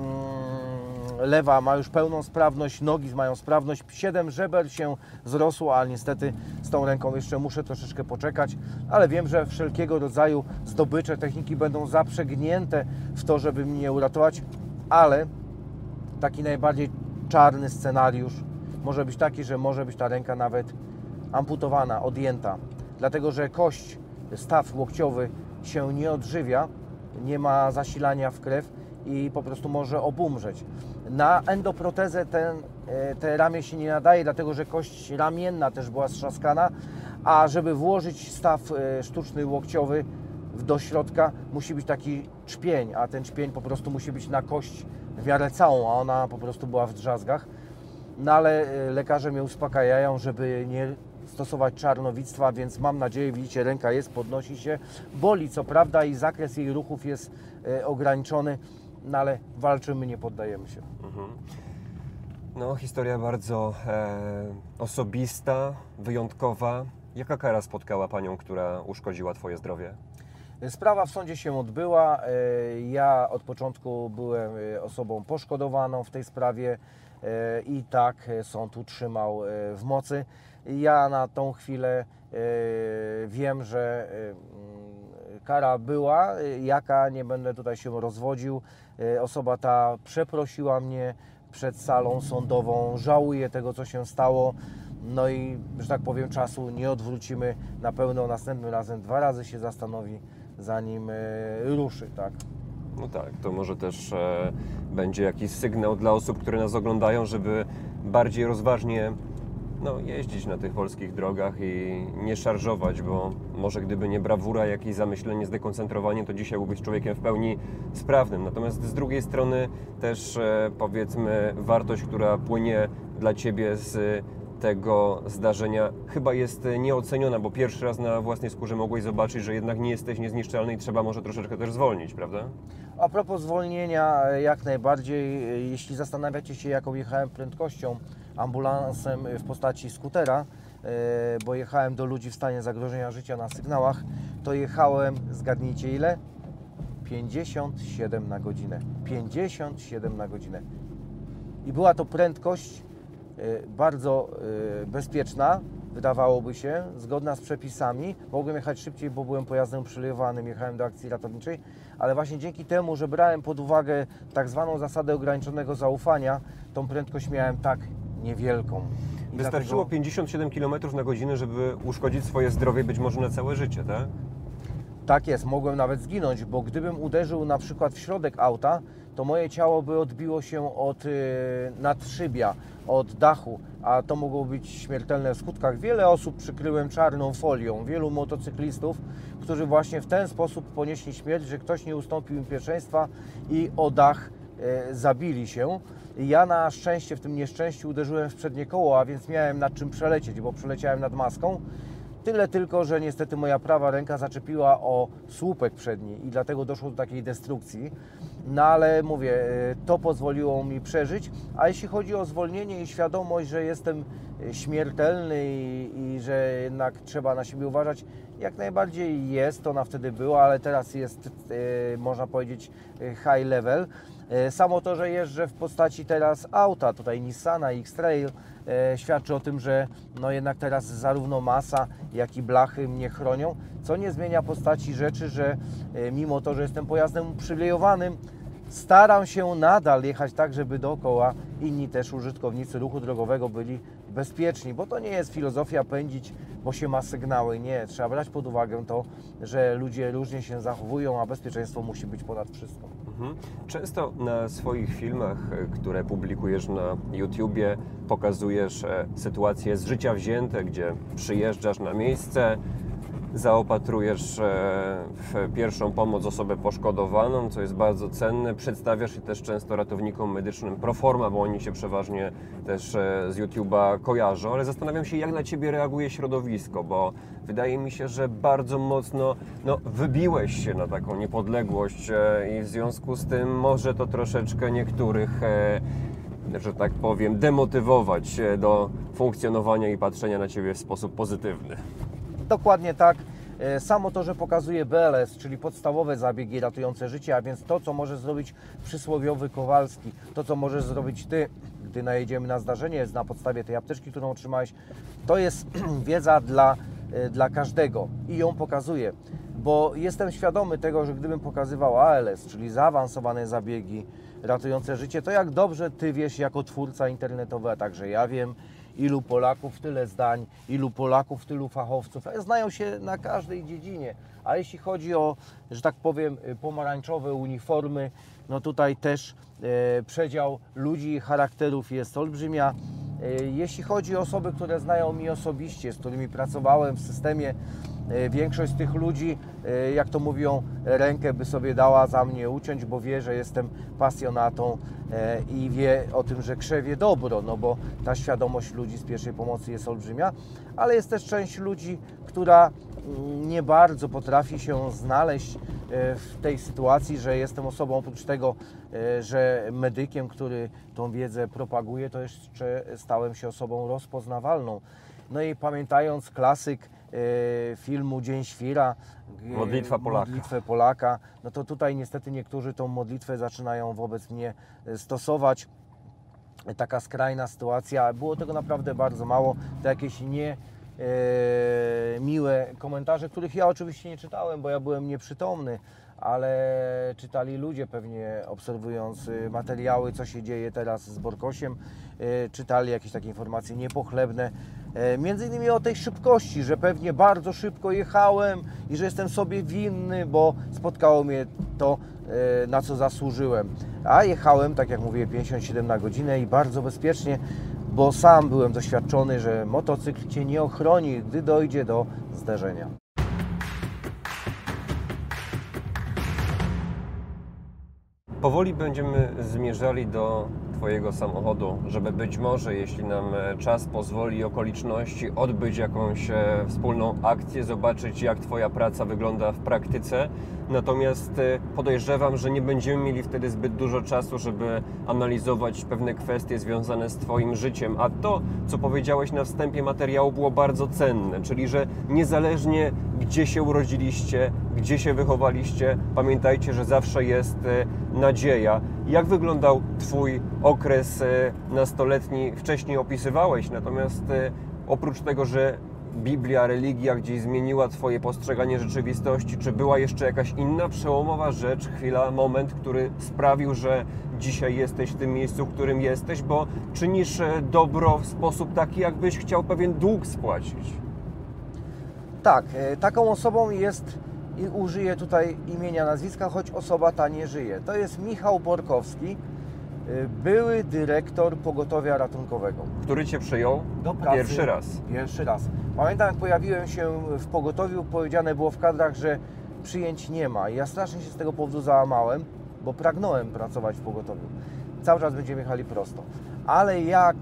mm, lewa ma już pełną sprawność, nogi mają sprawność, siedem żeber się zrosło, ale niestety z tą ręką jeszcze muszę troszeczkę poczekać, ale wiem, że wszelkiego rodzaju zdobycze techniki będą zaprzęgnięte w to, żeby mnie uratować, ale taki najbardziej czarny scenariusz może być taki, że może być ta ręka nawet amputowana, odjęta, dlatego że kość, staw łokciowy się nie odżywia, nie ma zasilania w krew i po prostu może obumrzeć. Na endoprotezę ten, te ramię się nie nadaje, dlatego że kość ramienna też była strzaskana, a żeby włożyć staw sztuczny łokciowy do środka, musi być taki czpień, a ten czpień po prostu musi być na kość w miarę całą, a ona po prostu była w drzazgach. No ale lekarze mnie uspokajają, żeby nie stosować czarnowictwa, więc mam nadzieję, widzicie, ręka jest, podnosi się, boli co prawda i zakres jej ruchów jest e, ograniczony, no ale walczymy, nie poddajemy się. Mhm. No, historia bardzo e, osobista, wyjątkowa. Jaka kara spotkała Panią, która uszkodziła Twoje zdrowie? Sprawa w sądzie się odbyła. Ja od początku byłem osobą poszkodowaną w tej sprawie i tak sąd utrzymał w mocy. Ja na tą chwilę wiem, że kara była, jaka, nie będę tutaj się rozwodził. Osoba ta przeprosiła mnie przed salą sądową, żałuje tego, co się stało. No i, że tak powiem, czasu nie odwrócimy na pewno. Następnym razem dwa razy się zastanowi, zanim ruszy, tak? No tak, to może też e, będzie jakiś sygnał dla osób, które nas oglądają, żeby bardziej rozważnie no, jeździć na tych polskich drogach i nie szarżować, bo może gdyby nie brawura, jakieś zamyślenie, zdekoncentrowanie, to dzisiaj byłbyś człowiekiem w pełni sprawnym. Natomiast z drugiej strony też e, powiedzmy wartość, która płynie dla Ciebie z tego zdarzenia chyba jest nieoceniona, bo pierwszy raz na własnej skórze mogłeś zobaczyć, że jednak nie jesteś niezniszczalny i trzeba może troszeczkę też zwolnić, prawda? A propos zwolnienia, jak najbardziej, jeśli zastanawiacie się, jaką jechałem prędkością ambulansem w postaci skutera, bo jechałem do ludzi w stanie zagrożenia życia na sygnałach, to jechałem, zgadnijcie ile? pięćdziesiąt siedem na godzinę. pięćdziesiąt siedem na godzinę. I była to prędkość bardzo bezpieczna, wydawałoby się, zgodna z przepisami. Mogłem jechać szybciej, bo byłem pojazdem przylewanym, jechałem do akcji ratowniczej, ale właśnie dzięki temu, że brałem pod uwagę tak zwaną zasadę ograniczonego zaufania, tą prędkość miałem tak niewielką. I Wystarczyło dlatego... pięćdziesiąt siedem kilometrów na godzinę, żeby uszkodzić swoje zdrowie być może na całe życie, tak? Tak jest, mogłem nawet zginąć, bo gdybym uderzył na przykład w środek auta, to moje ciało by odbiło się od y, nadszybia, od dachu, a to mogło być śmiertelne w skutkach. Wiele osób przykryłem czarną folią, wielu motocyklistów, którzy właśnie w ten sposób ponieśli śmierć, że ktoś nie ustąpił im pierwszeństwa i o dach y, zabili się. Ja na szczęście w tym nieszczęściu uderzyłem w przednie koło, a więc miałem nad czym przelecieć, bo przeleciałem nad maską. Tyle tylko, że niestety moja prawa ręka zaczepiła o słupek przedni i dlatego doszło do takiej destrukcji. No ale mówię, to pozwoliło mi przeżyć. A jeśli chodzi o zwolnienie i świadomość, że jestem śmiertelny i, i że jednak trzeba na siebie uważać, jak najbardziej jest, ona wtedy była, ale teraz jest, e, można powiedzieć, high level. E, samo to, że jeżdżę w postaci teraz auta, tutaj Nissana X-Trail, e, świadczy o tym, że no jednak teraz zarówno masa, jak i blachy mnie chronią, co nie zmienia postaci rzeczy, że e, mimo to, że jestem pojazdem uprzywilejowanym, staram się nadal jechać tak, żeby dookoła inni też użytkownicy ruchu drogowego byli bezpieczni, bo to nie jest filozofia pędzić, bo się ma sygnały. Nie, trzeba brać pod uwagę to, że ludzie różnie się zachowują, a bezpieczeństwo musi być ponad wszystko. Mhm. Często na swoich filmach, które publikujesz na YouTubie, pokazujesz sytuacje z życia wzięte, gdzie przyjeżdżasz na miejsce, zaopatrujesz w pierwszą pomoc osobę poszkodowaną, co jest bardzo cenne. Przedstawiasz się też często ratownikom medycznym pro forma, bo oni się przeważnie też z YouTube'a kojarzą, ale zastanawiam się, jak na Ciebie reaguje środowisko, bo wydaje mi się, że bardzo mocno no, wybiłeś się na taką niepodległość i w związku z tym może to troszeczkę niektórych, że tak powiem, demotywować do funkcjonowania i patrzenia na Ciebie w sposób pozytywny. Dokładnie tak. Samo to, że pokazuje B L S, czyli podstawowe zabiegi ratujące życie, a więc to, co może zrobić przysłowiowy Kowalski, to, co możesz zrobić Ty, gdy najedziemy na zdarzenie na podstawie tej apteczki, którą otrzymałeś, to jest wiedza dla, dla każdego i ją pokazuję, bo jestem świadomy tego, że gdybym pokazywał A L S, czyli zaawansowane zabiegi ratujące życie, to jak dobrze Ty wiesz jako twórca internetowy, a także ja wiem, ilu Polaków, tyle zdań, ilu Polaków, tylu fachowców. Znają się na każdej dziedzinie. A jeśli chodzi o, że tak powiem, pomarańczowe uniformy, no tutaj też e, przedział ludzi i charakterów jest olbrzymia. E, jeśli chodzi o osoby, które znają mnie osobiście, z którymi pracowałem w systemie, e, większość z tych ludzi, e, jak to mówią, rękę by sobie dała za mnie uciąć, bo wie, że jestem pasjonatą e, i wie o tym, że krzewię dobro, no bo ta świadomość ludzi z pierwszej pomocy jest olbrzymia, ale jest też część ludzi, która nie bardzo potrafi się znaleźć w tej sytuacji, że jestem osobą, oprócz tego, że medykiem, który tą wiedzę propaguje, to jeszcze stałem się osobą rozpoznawalną. No i pamiętając klasyk filmu Dzień Świra, Modlitwa Polaka. Modlitwę Polaka, no to tutaj niestety niektórzy tą modlitwę zaczynają wobec mnie stosować. Taka skrajna sytuacja, było tego naprawdę bardzo mało, to jakieś nie e, miłe komentarze, których ja oczywiście nie czytałem, bo ja byłem nieprzytomny, ale czytali ludzie pewnie obserwując materiały, co się dzieje teraz z Borkosiem, e, czytali jakieś takie informacje niepochlebne, e, między innymi o tej szybkości, że pewnie bardzo szybko jechałem i że jestem sobie winny, bo spotkało mnie to, e, na co zasłużyłem. A jechałem, tak jak mówię, pięćdziesiąt siedem na godzinę i bardzo bezpiecznie, bo sam byłem doświadczony, że motocykl Cię nie ochroni, gdy dojdzie do zderzenia. Powoli będziemy zmierzali do Twojego samochodu, żeby być może, jeśli nam czas pozwoli i okoliczności, odbyć jakąś wspólną akcję, zobaczyć, jak Twoja praca wygląda w praktyce. Natomiast podejrzewam, że nie będziemy mieli wtedy zbyt dużo czasu, żeby analizować pewne kwestie związane z Twoim życiem. A to, co powiedziałeś na wstępie materiału, było bardzo cenne, czyli że niezależnie gdzie się urodziliście, gdzie się wychowaliście, pamiętajcie, że zawsze jest nadzieja. Jak wyglądał Twój okres nastoletni? Wcześniej opisywałeś, natomiast oprócz tego, że Biblia, religia gdzieś zmieniła Twoje postrzeganie rzeczywistości, czy była jeszcze jakaś inna przełomowa rzecz, chwila, moment, który sprawił, że dzisiaj jesteś w tym miejscu, w którym jesteś, bo czynisz dobro w sposób taki, jakbyś chciał pewien dług spłacić? Tak, taką osobą jest, i użyję tutaj imienia, nazwiska, choć osoba ta nie żyje. To jest Michał Borkowski, były dyrektor pogotowia ratunkowego. Który Cię przyjął Do pracy pierwszy raz? Pierwszy raz. Pamiętam, jak pojawiłem się w pogotowiu, powiedziane było w kadrach, że przyjęć nie ma. I ja strasznie się z tego powodu załamałem, bo pragnąłem pracować w pogotowiu. Cały czas będziemy jechali prosto. Ale jak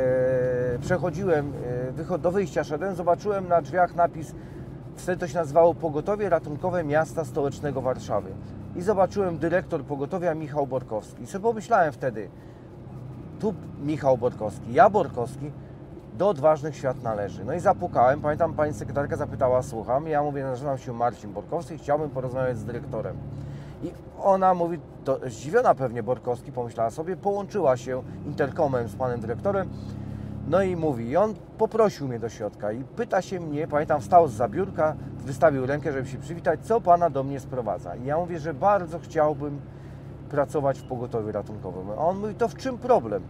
e, przechodziłem, e, do wyjścia szedłem, zobaczyłem na drzwiach napis, wtedy to się nazywało Pogotowie Ratunkowe Miasta Stołecznego Warszawy. I zobaczyłem dyrektor pogotowia Michał Borkowski. I sobie pomyślałem wtedy, tu Michał Borkowski, ja Borkowski, do odważnych świat należy. No i zapukałem, pamiętam, pani sekretarka zapytała, słucham, ja mówię, nazywam się Marcin Borkowski, chciałbym porozmawiać z dyrektorem. I ona mówi, to zdziwiona pewnie Borkowski, pomyślała sobie, połączyła się interkomem z panem dyrektorem, no i mówi, i on poprosił mnie do środka i pyta się mnie, pamiętam, wstał zza biurka, wystawił rękę, żeby się przywitać, co pana do mnie sprowadza. I ja mówię, że bardzo chciałbym pracować w pogotowiu ratunkowym. A on mówi, to w czym problem?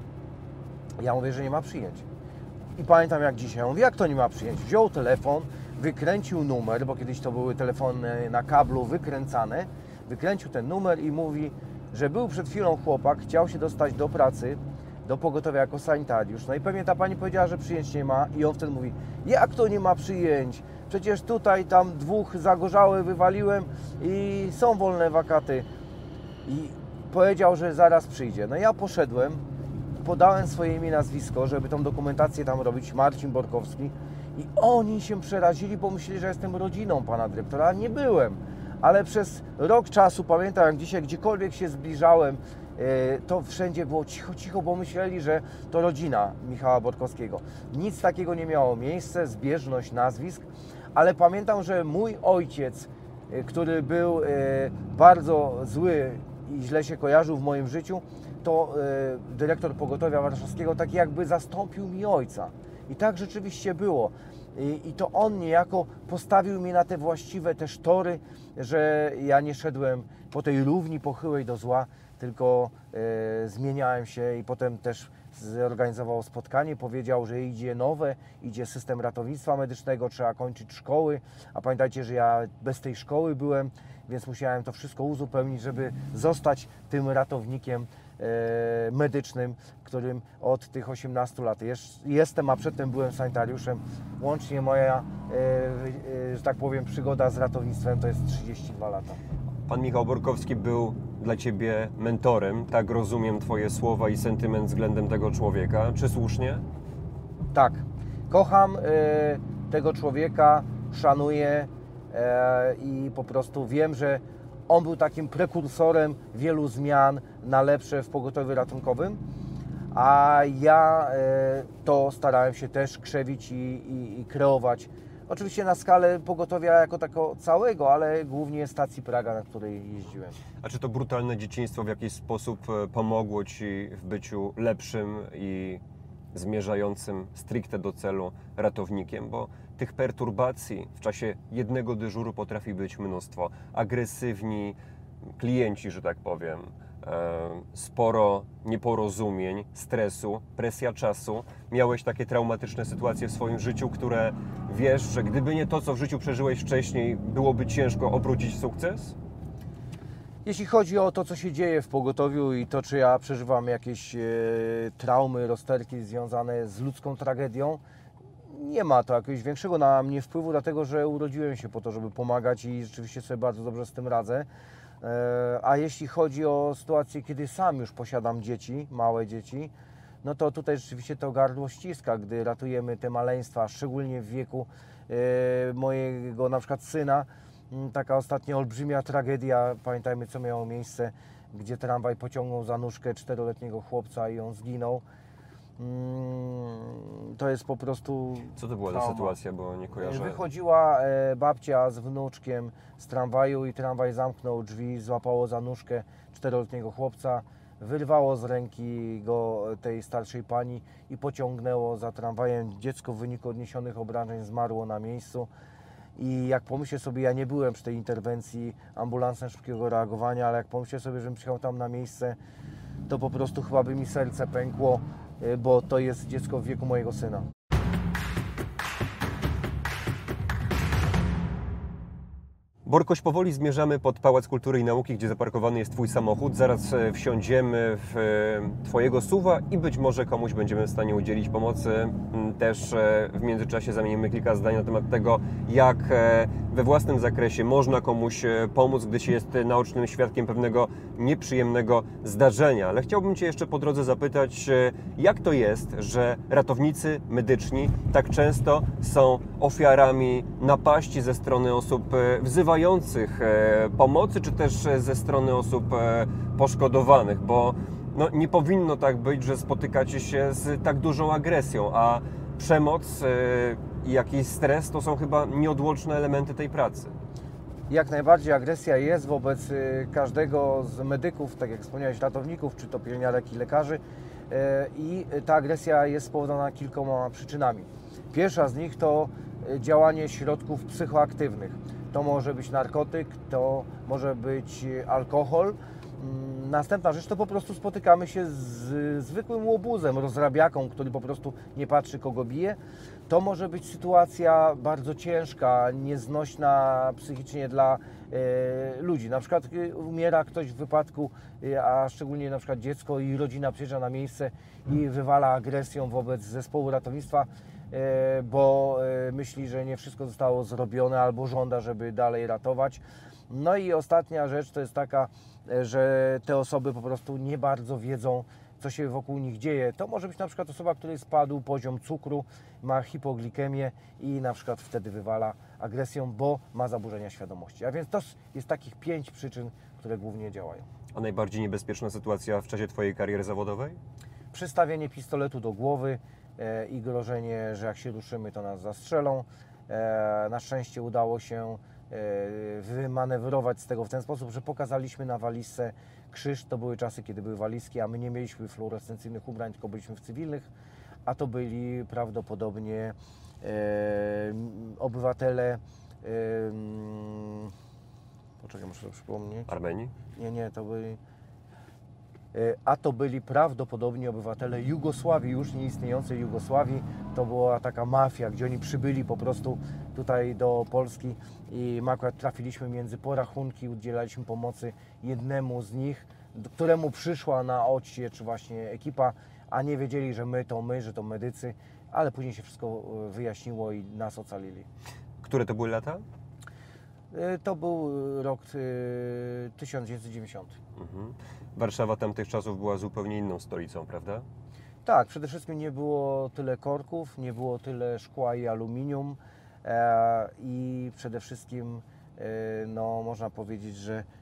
Ja mówię, że nie ma przyjęć. I pamiętam jak dzisiaj, on mówi, jak to nie ma przyjęć? Wziął telefon, wykręcił numer, bo kiedyś to były telefony na kablu wykręcane, wykręcił ten numer i mówi, że był przed chwilą chłopak, chciał się dostać do pracy, do pogotowia jako sanitariusz. No i pewnie ta pani powiedziała, że przyjęć nie ma i on wtedy mówi, jak to nie ma przyjęć? Przecież tutaj tam dwóch zagorzałe wywaliłem i są wolne wakaty. I powiedział, że zaraz przyjdzie. No ja poszedłem, podałem swoje imię, nazwisko, żeby tą dokumentację tam robić, Marcin Borkowski, i oni się przerazili, bo myśleli, że jestem rodziną pana dyrektora, a nie byłem. Ale przez rok czasu, pamiętam jak dzisiaj, gdziekolwiek się zbliżałem, to wszędzie było cicho, cicho, bo myśleli, że to rodzina Michała Borkowskiego. Nic takiego nie miało miejsca, zbieżność nazwisk, ale pamiętam, że mój ojciec, który był bardzo zły i źle się kojarzył w moim życiu, to dyrektor pogotowia warszawskiego tak jakby zastąpił mi ojca. I tak rzeczywiście było. I, I to on niejako postawił mnie na te właściwe też tory, że ja nie szedłem po tej równi pochyłej do zła, tylko e, zmieniałem się i potem też zorganizował spotkanie, powiedział, że idzie nowe, idzie system ratownictwa medycznego, trzeba kończyć szkoły, a pamiętajcie, że ja bez tej szkoły byłem, więc musiałem to wszystko uzupełnić, żeby zostać tym ratownikiem e, medycznym, którym od tych osiemnastu lat jest, jestem, a przedtem byłem sanitariuszem. Łącznie moja, e, e, że tak powiem, przygoda z ratownictwem to jest trzydzieści dwa lata. Pan Michał Borkowski był dla Ciebie mentorem, tak rozumiem Twoje słowa i sentyment względem tego człowieka. Czy słusznie? Tak. Kocham e, tego człowieka, szanuję e, i po prostu wiem, że on był takim prekursorem wielu zmian na lepsze w pogotowiu ratunkowym, a ja e, to starałem się też krzewić i, i, i kreować. Oczywiście na skalę pogotowia jako tako całego, ale głównie stacji Praga, na której jeździłem. A czy to brutalne dzieciństwo w jakiś sposób pomogło Ci w byciu lepszym i zmierzającym stricte do celu ratownikiem, bo tych perturbacji w czasie jednego dyżuru potrafi być mnóstwo. Agresywni klienci, że tak powiem, sporo nieporozumień, stresu, presja czasu. Miałeś takie traumatyczne sytuacje w swoim życiu, które wiesz, że gdyby nie to, co w życiu przeżyłeś wcześniej, byłoby ciężko obrócić w sukces? Jeśli chodzi o to, co się dzieje w pogotowiu i to, czy ja przeżywam jakieś e, traumy, rozterki związane z ludzką tragedią, nie ma to jakiegoś większego na mnie wpływu, dlatego że urodziłem się po to, żeby pomagać i rzeczywiście sobie bardzo dobrze z tym radzę. E, a jeśli chodzi o sytuację, kiedy sam już posiadam dzieci, małe dzieci, no to tutaj rzeczywiście to gardło ściska, gdy ratujemy te maleństwa, szczególnie w wieku e, mojego na przykład syna. Taka ostatnia olbrzymia tragedia, pamiętajmy, co miało miejsce, gdzie tramwaj pociągnął za nóżkę czteroletniego chłopca i on zginął. To jest po prostu... Co to była trauma. za sytuacja, bo nie kojarzę. Wychodziła babcia z wnuczkiem z tramwaju i tramwaj zamknął drzwi, złapało za nóżkę czteroletniego chłopca, wyrwało z ręki go tej starszej pani i pociągnęło za tramwajem. Dziecko w wyniku odniesionych obrażeń zmarło na miejscu. I jak pomyślę sobie, ja nie byłem przy tej interwencji ambulansem szybkiego reagowania, ale jak pomyślę sobie, żebym przyjechał tam na miejsce, to po prostu chyba by mi serce pękło, bo to jest dziecko w wieku mojego syna. Borkoś, powoli zmierzamy pod Pałac Kultury i Nauki, gdzie zaparkowany jest Twój samochód. Zaraz wsiądziemy w Twojego suwa i być może komuś będziemy w stanie udzielić pomocy. Też w międzyczasie zamienimy kilka zdań na temat tego, jak we własnym zakresie można komuś pomóc, gdy się jest naocznym świadkiem pewnego nieprzyjemnego zdarzenia. Ale chciałbym Cię jeszcze po drodze zapytać, jak to jest, że ratownicy medyczni tak często są ofiarami napaści ze strony osób wzywających pomocy, czy też ze strony osób poszkodowanych, bo no, nie powinno tak być, że spotykacie się z tak dużą agresją, a przemoc i jakiś stres to są chyba nieodłączne elementy tej pracy. Jak najbardziej agresja jest wobec każdego z medyków, tak jak wspomniałeś, ratowników, czy to pielęgniarek i lekarzy, i ta agresja jest spowodowana kilkoma przyczynami. Pierwsza z nich to działanie środków psychoaktywnych. To może być narkotyk, to może być alkohol. Następna rzecz to po prostu spotykamy się z zwykłym łobuzem, rozrabiaką, który po prostu nie patrzy, kogo bije. To może być sytuacja bardzo ciężka, nieznośna psychicznie dla e, ludzi. Na przykład e, umiera ktoś w wypadku, e, a szczególnie na przykład dziecko i rodzina przyjeżdża na miejsce i wywala agresją wobec zespołu ratownictwa, e, bo e, myśli, że nie wszystko zostało zrobione albo żąda, żeby dalej ratować. No i ostatnia rzecz to jest taka, że te osoby po prostu nie bardzo wiedzą, co się wokół nich dzieje. To może być na przykład osoba, której spadł poziom cukru, ma hipoglikemię i na przykład wtedy wywala agresją, bo ma zaburzenia świadomości. A więc to jest takich pięć przyczyn, które głównie działają. A najbardziej niebezpieczna sytuacja w czasie Twojej kariery zawodowej? Przystawienie pistoletu do głowy e, i grożenie, że jak się ruszymy, to nas zastrzelą. E, na szczęście udało się e, wymanewrować z tego w ten sposób, że pokazaliśmy na walizce krzyż. To były czasy, kiedy były walizki, a my nie mieliśmy fluorescencyjnych ubrań, tylko byliśmy w cywilnych, a to byli prawdopodobnie e, obywatele, e, poczekaj, muszę to przypomnieć. Armenii? Nie, nie, to byli, e, a to byli prawdopodobnie obywatele Jugosławii, już nieistniejącej Jugosławii. To była taka mafia, gdzie oni przybyli po prostu tutaj do Polski i my akurat trafiliśmy między porachunki, udzielaliśmy pomocy jednemu z nich, któremu przyszła na odsiecz właśnie ekipa, a nie wiedzieli, że my to my, że to medycy, ale później się wszystko wyjaśniło i nas ocalili. Które to były lata? To był rok tysiąc dziewięćset dziewięćdziesiąty. Mhm. Warszawa tamtych czasów była zupełnie inną stolicą, prawda? Tak, przede wszystkim nie było tyle korków, nie było tyle szkła i aluminium e, i przede wszystkim e, no, można powiedzieć, że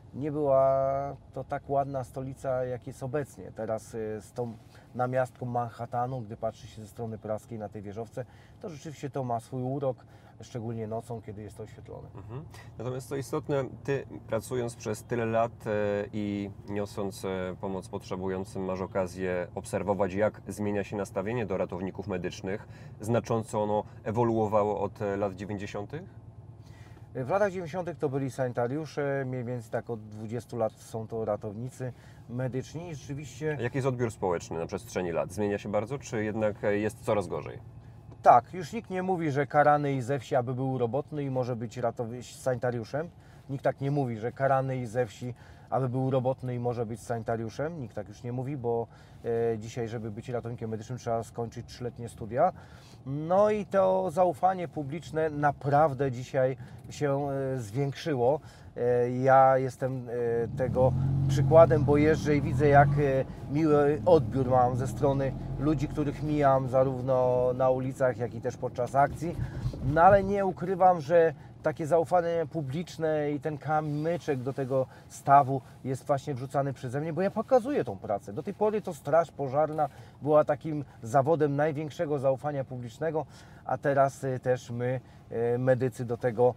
nie była to tak ładna stolica, jak jest obecnie. Teraz y, z tą namiastką Manhattanu, gdy patrzy się ze strony praskiej na te wieżowce, to rzeczywiście to ma swój urok, szczególnie nocą, kiedy jest to oświetlone. Mhm. Natomiast to istotne, Ty pracując przez tyle lat e, i niosąc e, pomoc potrzebującym, masz okazję obserwować, jak zmienia się nastawienie do ratowników medycznych. Znacząco ono ewoluowało od e, lat dziewięćdziesiątych? W latach dziewięćdziesiątych to byli sanitariusze, mniej więcej tak od dwudziestu lat są to ratownicy medyczni i rzeczywiście... Jaki jest odbiór społeczny na przestrzeni lat? Zmienia się bardzo, czy jednak e, jest coraz gorzej? Tak, już nikt nie mówi, że karany i ze wsi, aby był robotny i może być ratowy... sanitariuszem. Nikt tak nie mówi, że karany i ze wsi, aby był robotny i może być sanitariuszem. Nikt tak już nie mówi, bo e, dzisiaj, żeby być ratownikiem medycznym, trzeba skończyć trzyletnie studia. No i to zaufanie publiczne naprawdę dzisiaj się e, zwiększyło. E, ja jestem e, tego przykładem, bo jeżdżę i widzę, jak e, miły odbiór mam ze strony ludzi, których mijam zarówno na ulicach, jak i też podczas akcji. No ale nie ukrywam, że takie zaufanie publiczne i ten kamyczek do tego stawu jest właśnie wrzucany przeze mnie, bo ja pokazuję tą pracę. Do tej pory to Straż Pożarna była takim zawodem największego zaufania publicznego, a teraz też my, medycy, do tego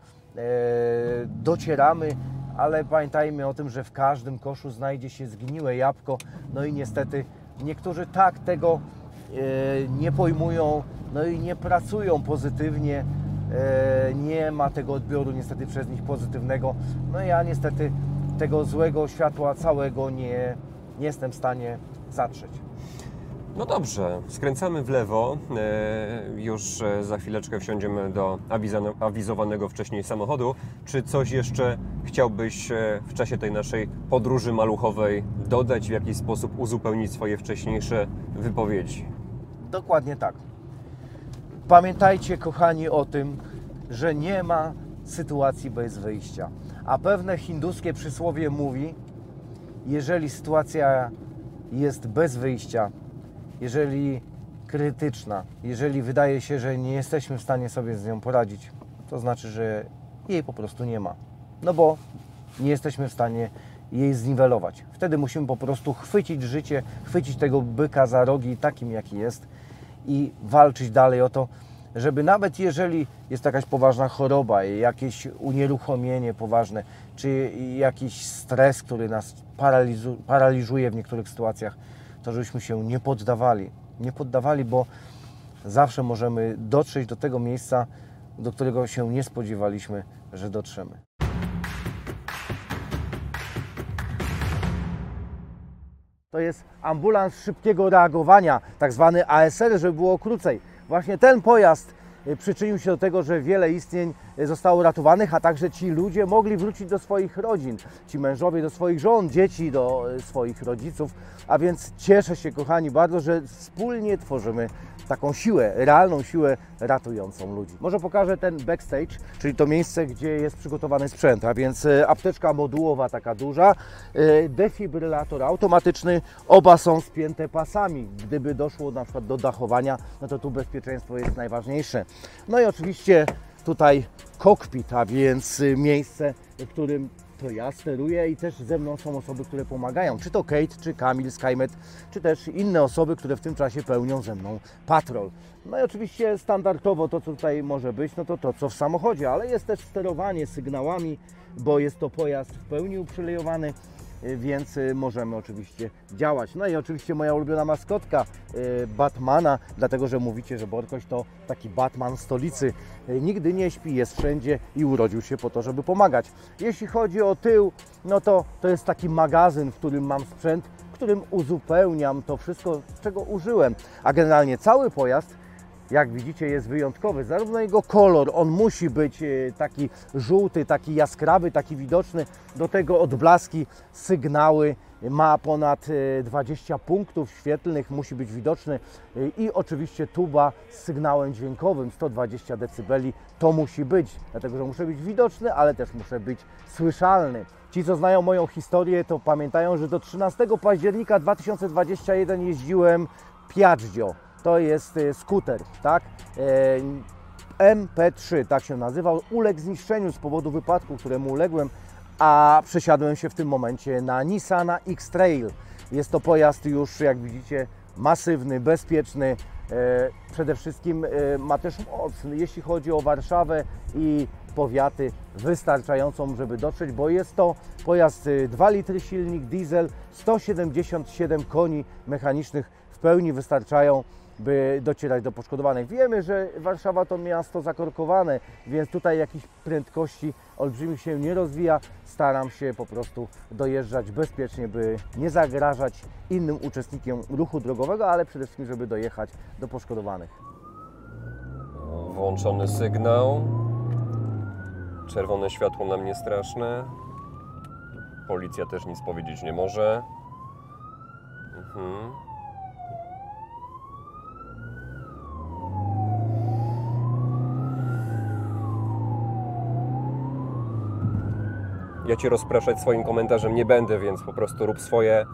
docieramy, ale pamiętajmy o tym, że w każdym koszu znajdzie się zgniłe jabłko, no i niestety niektórzy tak tego nie pojmują, no i nie pracują pozytywnie. Nie ma tego odbioru niestety przez nich pozytywnego. No ja niestety tego złego światła całego nie, nie jestem w stanie zatrzeć. No dobrze, skręcamy w lewo. Już za chwileczkę wsiądziemy do awizowanego wcześniej samochodu. Czy coś jeszcze chciałbyś w czasie tej naszej podróży maluchowej dodać, w jakiś sposób uzupełnić swoje wcześniejsze wypowiedzi? Dokładnie tak. Pamiętajcie, kochani, o tym, że nie ma sytuacji bez wyjścia. A pewne hinduskie przysłowie mówi, jeżeli sytuacja jest bez wyjścia, jeżeli krytyczna, jeżeli wydaje się, że nie jesteśmy w stanie sobie z nią poradzić, to znaczy, że jej po prostu nie ma. No bo nie jesteśmy w stanie jej zniwelować. Wtedy musimy po prostu chwycić życie, chwycić tego byka za rogi takim, jaki jest i walczyć dalej o to, żeby nawet jeżeli jest jakaś poważna choroba, jakieś unieruchomienie poważne, czy jakiś stres, który nas paralizu- paraliżuje w niektórych sytuacjach, to żebyśmy się nie poddawali. Nie poddawali, bo zawsze możemy dotrzeć do tego miejsca, do którego się nie spodziewaliśmy, że dotrzemy. To jest ambulans szybkiego reagowania, tak zwany A S R, żeby było krócej. Właśnie ten pojazd przyczynił się do tego, że wiele istnień zostało ratowanych, a także ci ludzie mogli wrócić do swoich rodzin, ci mężowie do swoich żon, dzieci do swoich rodziców. A więc cieszę się, kochani, bardzo, że wspólnie tworzymy taką siłę, realną siłę ratującą ludzi. Może pokażę ten backstage, czyli to miejsce, gdzie jest przygotowany sprzęt, a więc apteczka modułowa, taka duża, defibrylator automatyczny, oba są spięte pasami. Gdyby doszło na przykład do dachowania, no to tu bezpieczeństwo jest najważniejsze. No i oczywiście tutaj kokpit, a więc miejsce, w którym to ja steruję i też ze mną są osoby, które pomagają. Czy to Kate, czy Kamil, Skymet, czy też inne osoby, które w tym czasie pełnią ze mną patrol. No i oczywiście standardowo to, co tutaj może być, no to to, co w samochodzie, ale jest też sterowanie sygnałami, bo jest to pojazd w pełni uprzylejowany, więc możemy oczywiście działać. No i oczywiście moja ulubiona maskotka Batmana, dlatego że mówicie, że Borkoś to taki Batman stolicy. Nigdy nie śpi, jest wszędzie i urodził się po to, żeby pomagać. Jeśli chodzi o tył, no to to jest taki magazyn, w którym mam sprzęt, którym uzupełniam to wszystko, czego użyłem. A generalnie cały pojazd, jak widzicie, jest wyjątkowy. Zarówno jego kolor, on musi być taki żółty, taki jaskrawy, taki widoczny. Do tego odblaski, sygnały. Ma ponad dwadzieścia punktów świetlnych, musi być widoczny. I oczywiście tuba z sygnałem dźwiękowym, sto dwadzieścia decybeli. To musi być, dlatego że muszę być widoczny, ale też muszę być słyszalny. Ci, co znają moją historię, to pamiętają, że do trzynastego października dwa tysiące dwudziestego pierwszego jeździłem Piaggio. To jest skuter, tak? M P trzy, tak się nazywał. Uległ zniszczeniu z powodu wypadku, któremu uległem, a przesiadłem się w tym momencie na Nissana X-Trail. Jest to pojazd już, jak widzicie, masywny, bezpieczny. Przede wszystkim ma też moc, jeśli chodzi o Warszawę i powiaty, wystarczającą, żeby dotrzeć, bo jest to pojazd dwa litry silnik, diesel, sto siedemdziesiąt siedem koni mechanicznych w pełni wystarczają, by docierać do poszkodowanych. Wiemy, że Warszawa to miasto zakorkowane, więc tutaj jakichś prędkości olbrzymich się nie rozwija. Staram się po prostu dojeżdżać bezpiecznie, by nie zagrażać innym uczestnikom ruchu drogowego, ale przede wszystkim, żeby dojechać do poszkodowanych. Włączony sygnał. Czerwone światło na mnie straszne. Policja też nic powiedzieć nie może. Mhm. Ja Cię rozpraszać swoim komentarzem nie będę, więc po prostu rób swoje.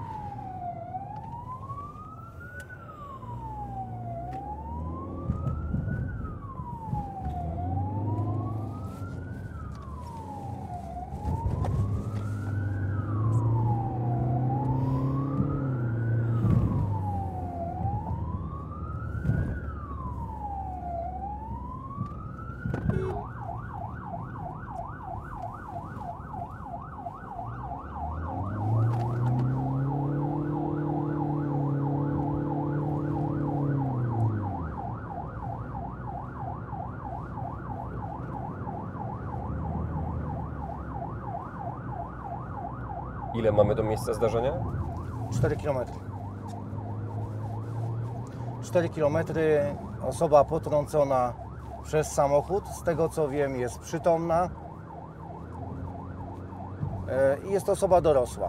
Ile mamy do miejsca zdarzenia? cztery kilometry. cztery kilometry, osoba potrącona przez samochód, z tego co wiem jest przytomna i jest to osoba dorosła.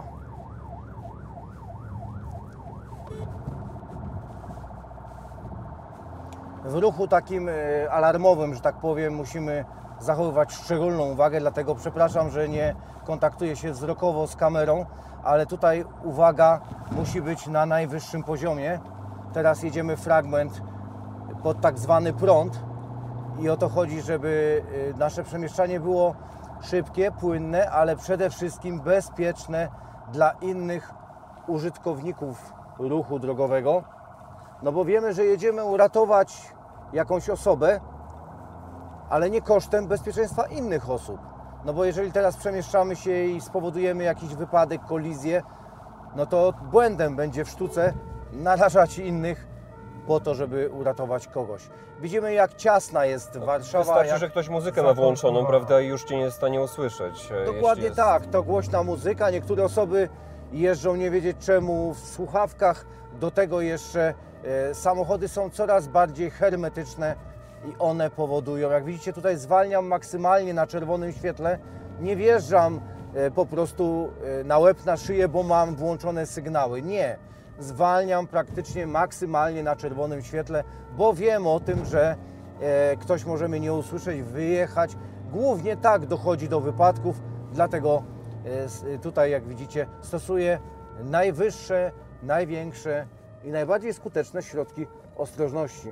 W ruchu takim alarmowym, że tak powiem, musimy zachowywać szczególną uwagę, dlatego przepraszam, że nie kontaktuję się wzrokowo z kamerą, ale tutaj uwaga musi być na najwyższym poziomie. Teraz jedziemy fragment pod tak zwany prąd i o to chodzi, żeby nasze przemieszczanie było szybkie, płynne, ale przede wszystkim bezpieczne dla innych użytkowników ruchu drogowego. No bo wiemy, że jedziemy uratować jakąś osobę, ale nie kosztem bezpieczeństwa innych osób. No bo jeżeli teraz przemieszczamy się i spowodujemy jakiś wypadek, kolizję, no to błędem będzie w sztuce narażać innych po to, żeby uratować kogoś. Widzimy, jak ciasna jest Warszawa. Wystarczy, jak że ktoś muzykę ma włączoną, prawda, i już Cię nie jest w stanie usłyszeć. Dokładnie jest... tak, to głośna muzyka. Niektóre osoby jeżdżą nie wiedzieć czemu w słuchawkach. Do tego jeszcze e, samochody są coraz bardziej hermetyczne i one powodują, jak widzicie tutaj zwalniam maksymalnie na czerwonym świetle, nie wjeżdżam e, po prostu e, na łeb na szyję, bo mam włączone sygnały. Nie, zwalniam praktycznie maksymalnie na czerwonym świetle, bo wiem o tym, że e, ktoś może mnie nie usłyszeć, wyjechać. Głównie tak dochodzi do wypadków, dlatego e, tutaj, jak widzicie, stosuję najwyższe, największe i najbardziej skuteczne środki ostrożności.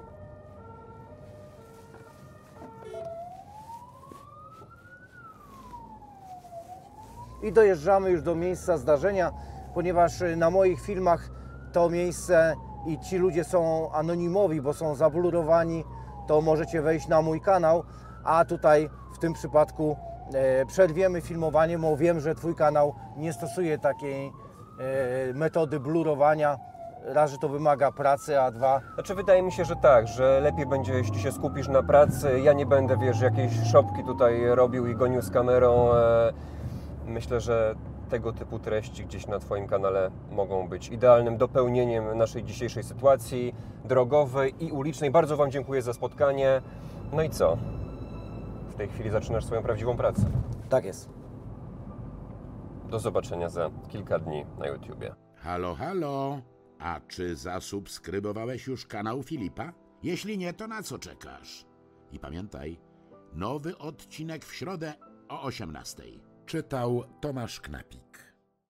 I dojeżdżamy już do miejsca zdarzenia, ponieważ na moich filmach to miejsce i ci ludzie są anonimowi, bo są zablurowani, to możecie wejść na mój kanał, a tutaj w tym przypadku e, przerwiemy filmowanie, bo wiem, że Twój kanał nie stosuje takiej e, metody blurowania. Raz, że to wymaga pracy, a dwa... Znaczy wydaje mi się, że tak, że lepiej będzie, jeśli się skupisz na pracy. Ja nie będę, wiesz, jakiejś szopki tutaj robił i gonił z kamerą. Myślę, że tego typu treści gdzieś na Twoim kanale mogą być idealnym dopełnieniem naszej dzisiejszej sytuacji drogowej i ulicznej. Bardzo Wam dziękuję za spotkanie. No i co? W tej chwili zaczynasz swoją prawdziwą pracę. Tak jest. Do zobaczenia za kilka dni na YouTubie. Halo, halo. A czy zasubskrybowałeś już kanał Filipa? Jeśli nie, to na co czekasz? I pamiętaj, nowy odcinek w środę o osiemnastej. Czytał Tomasz Knapik.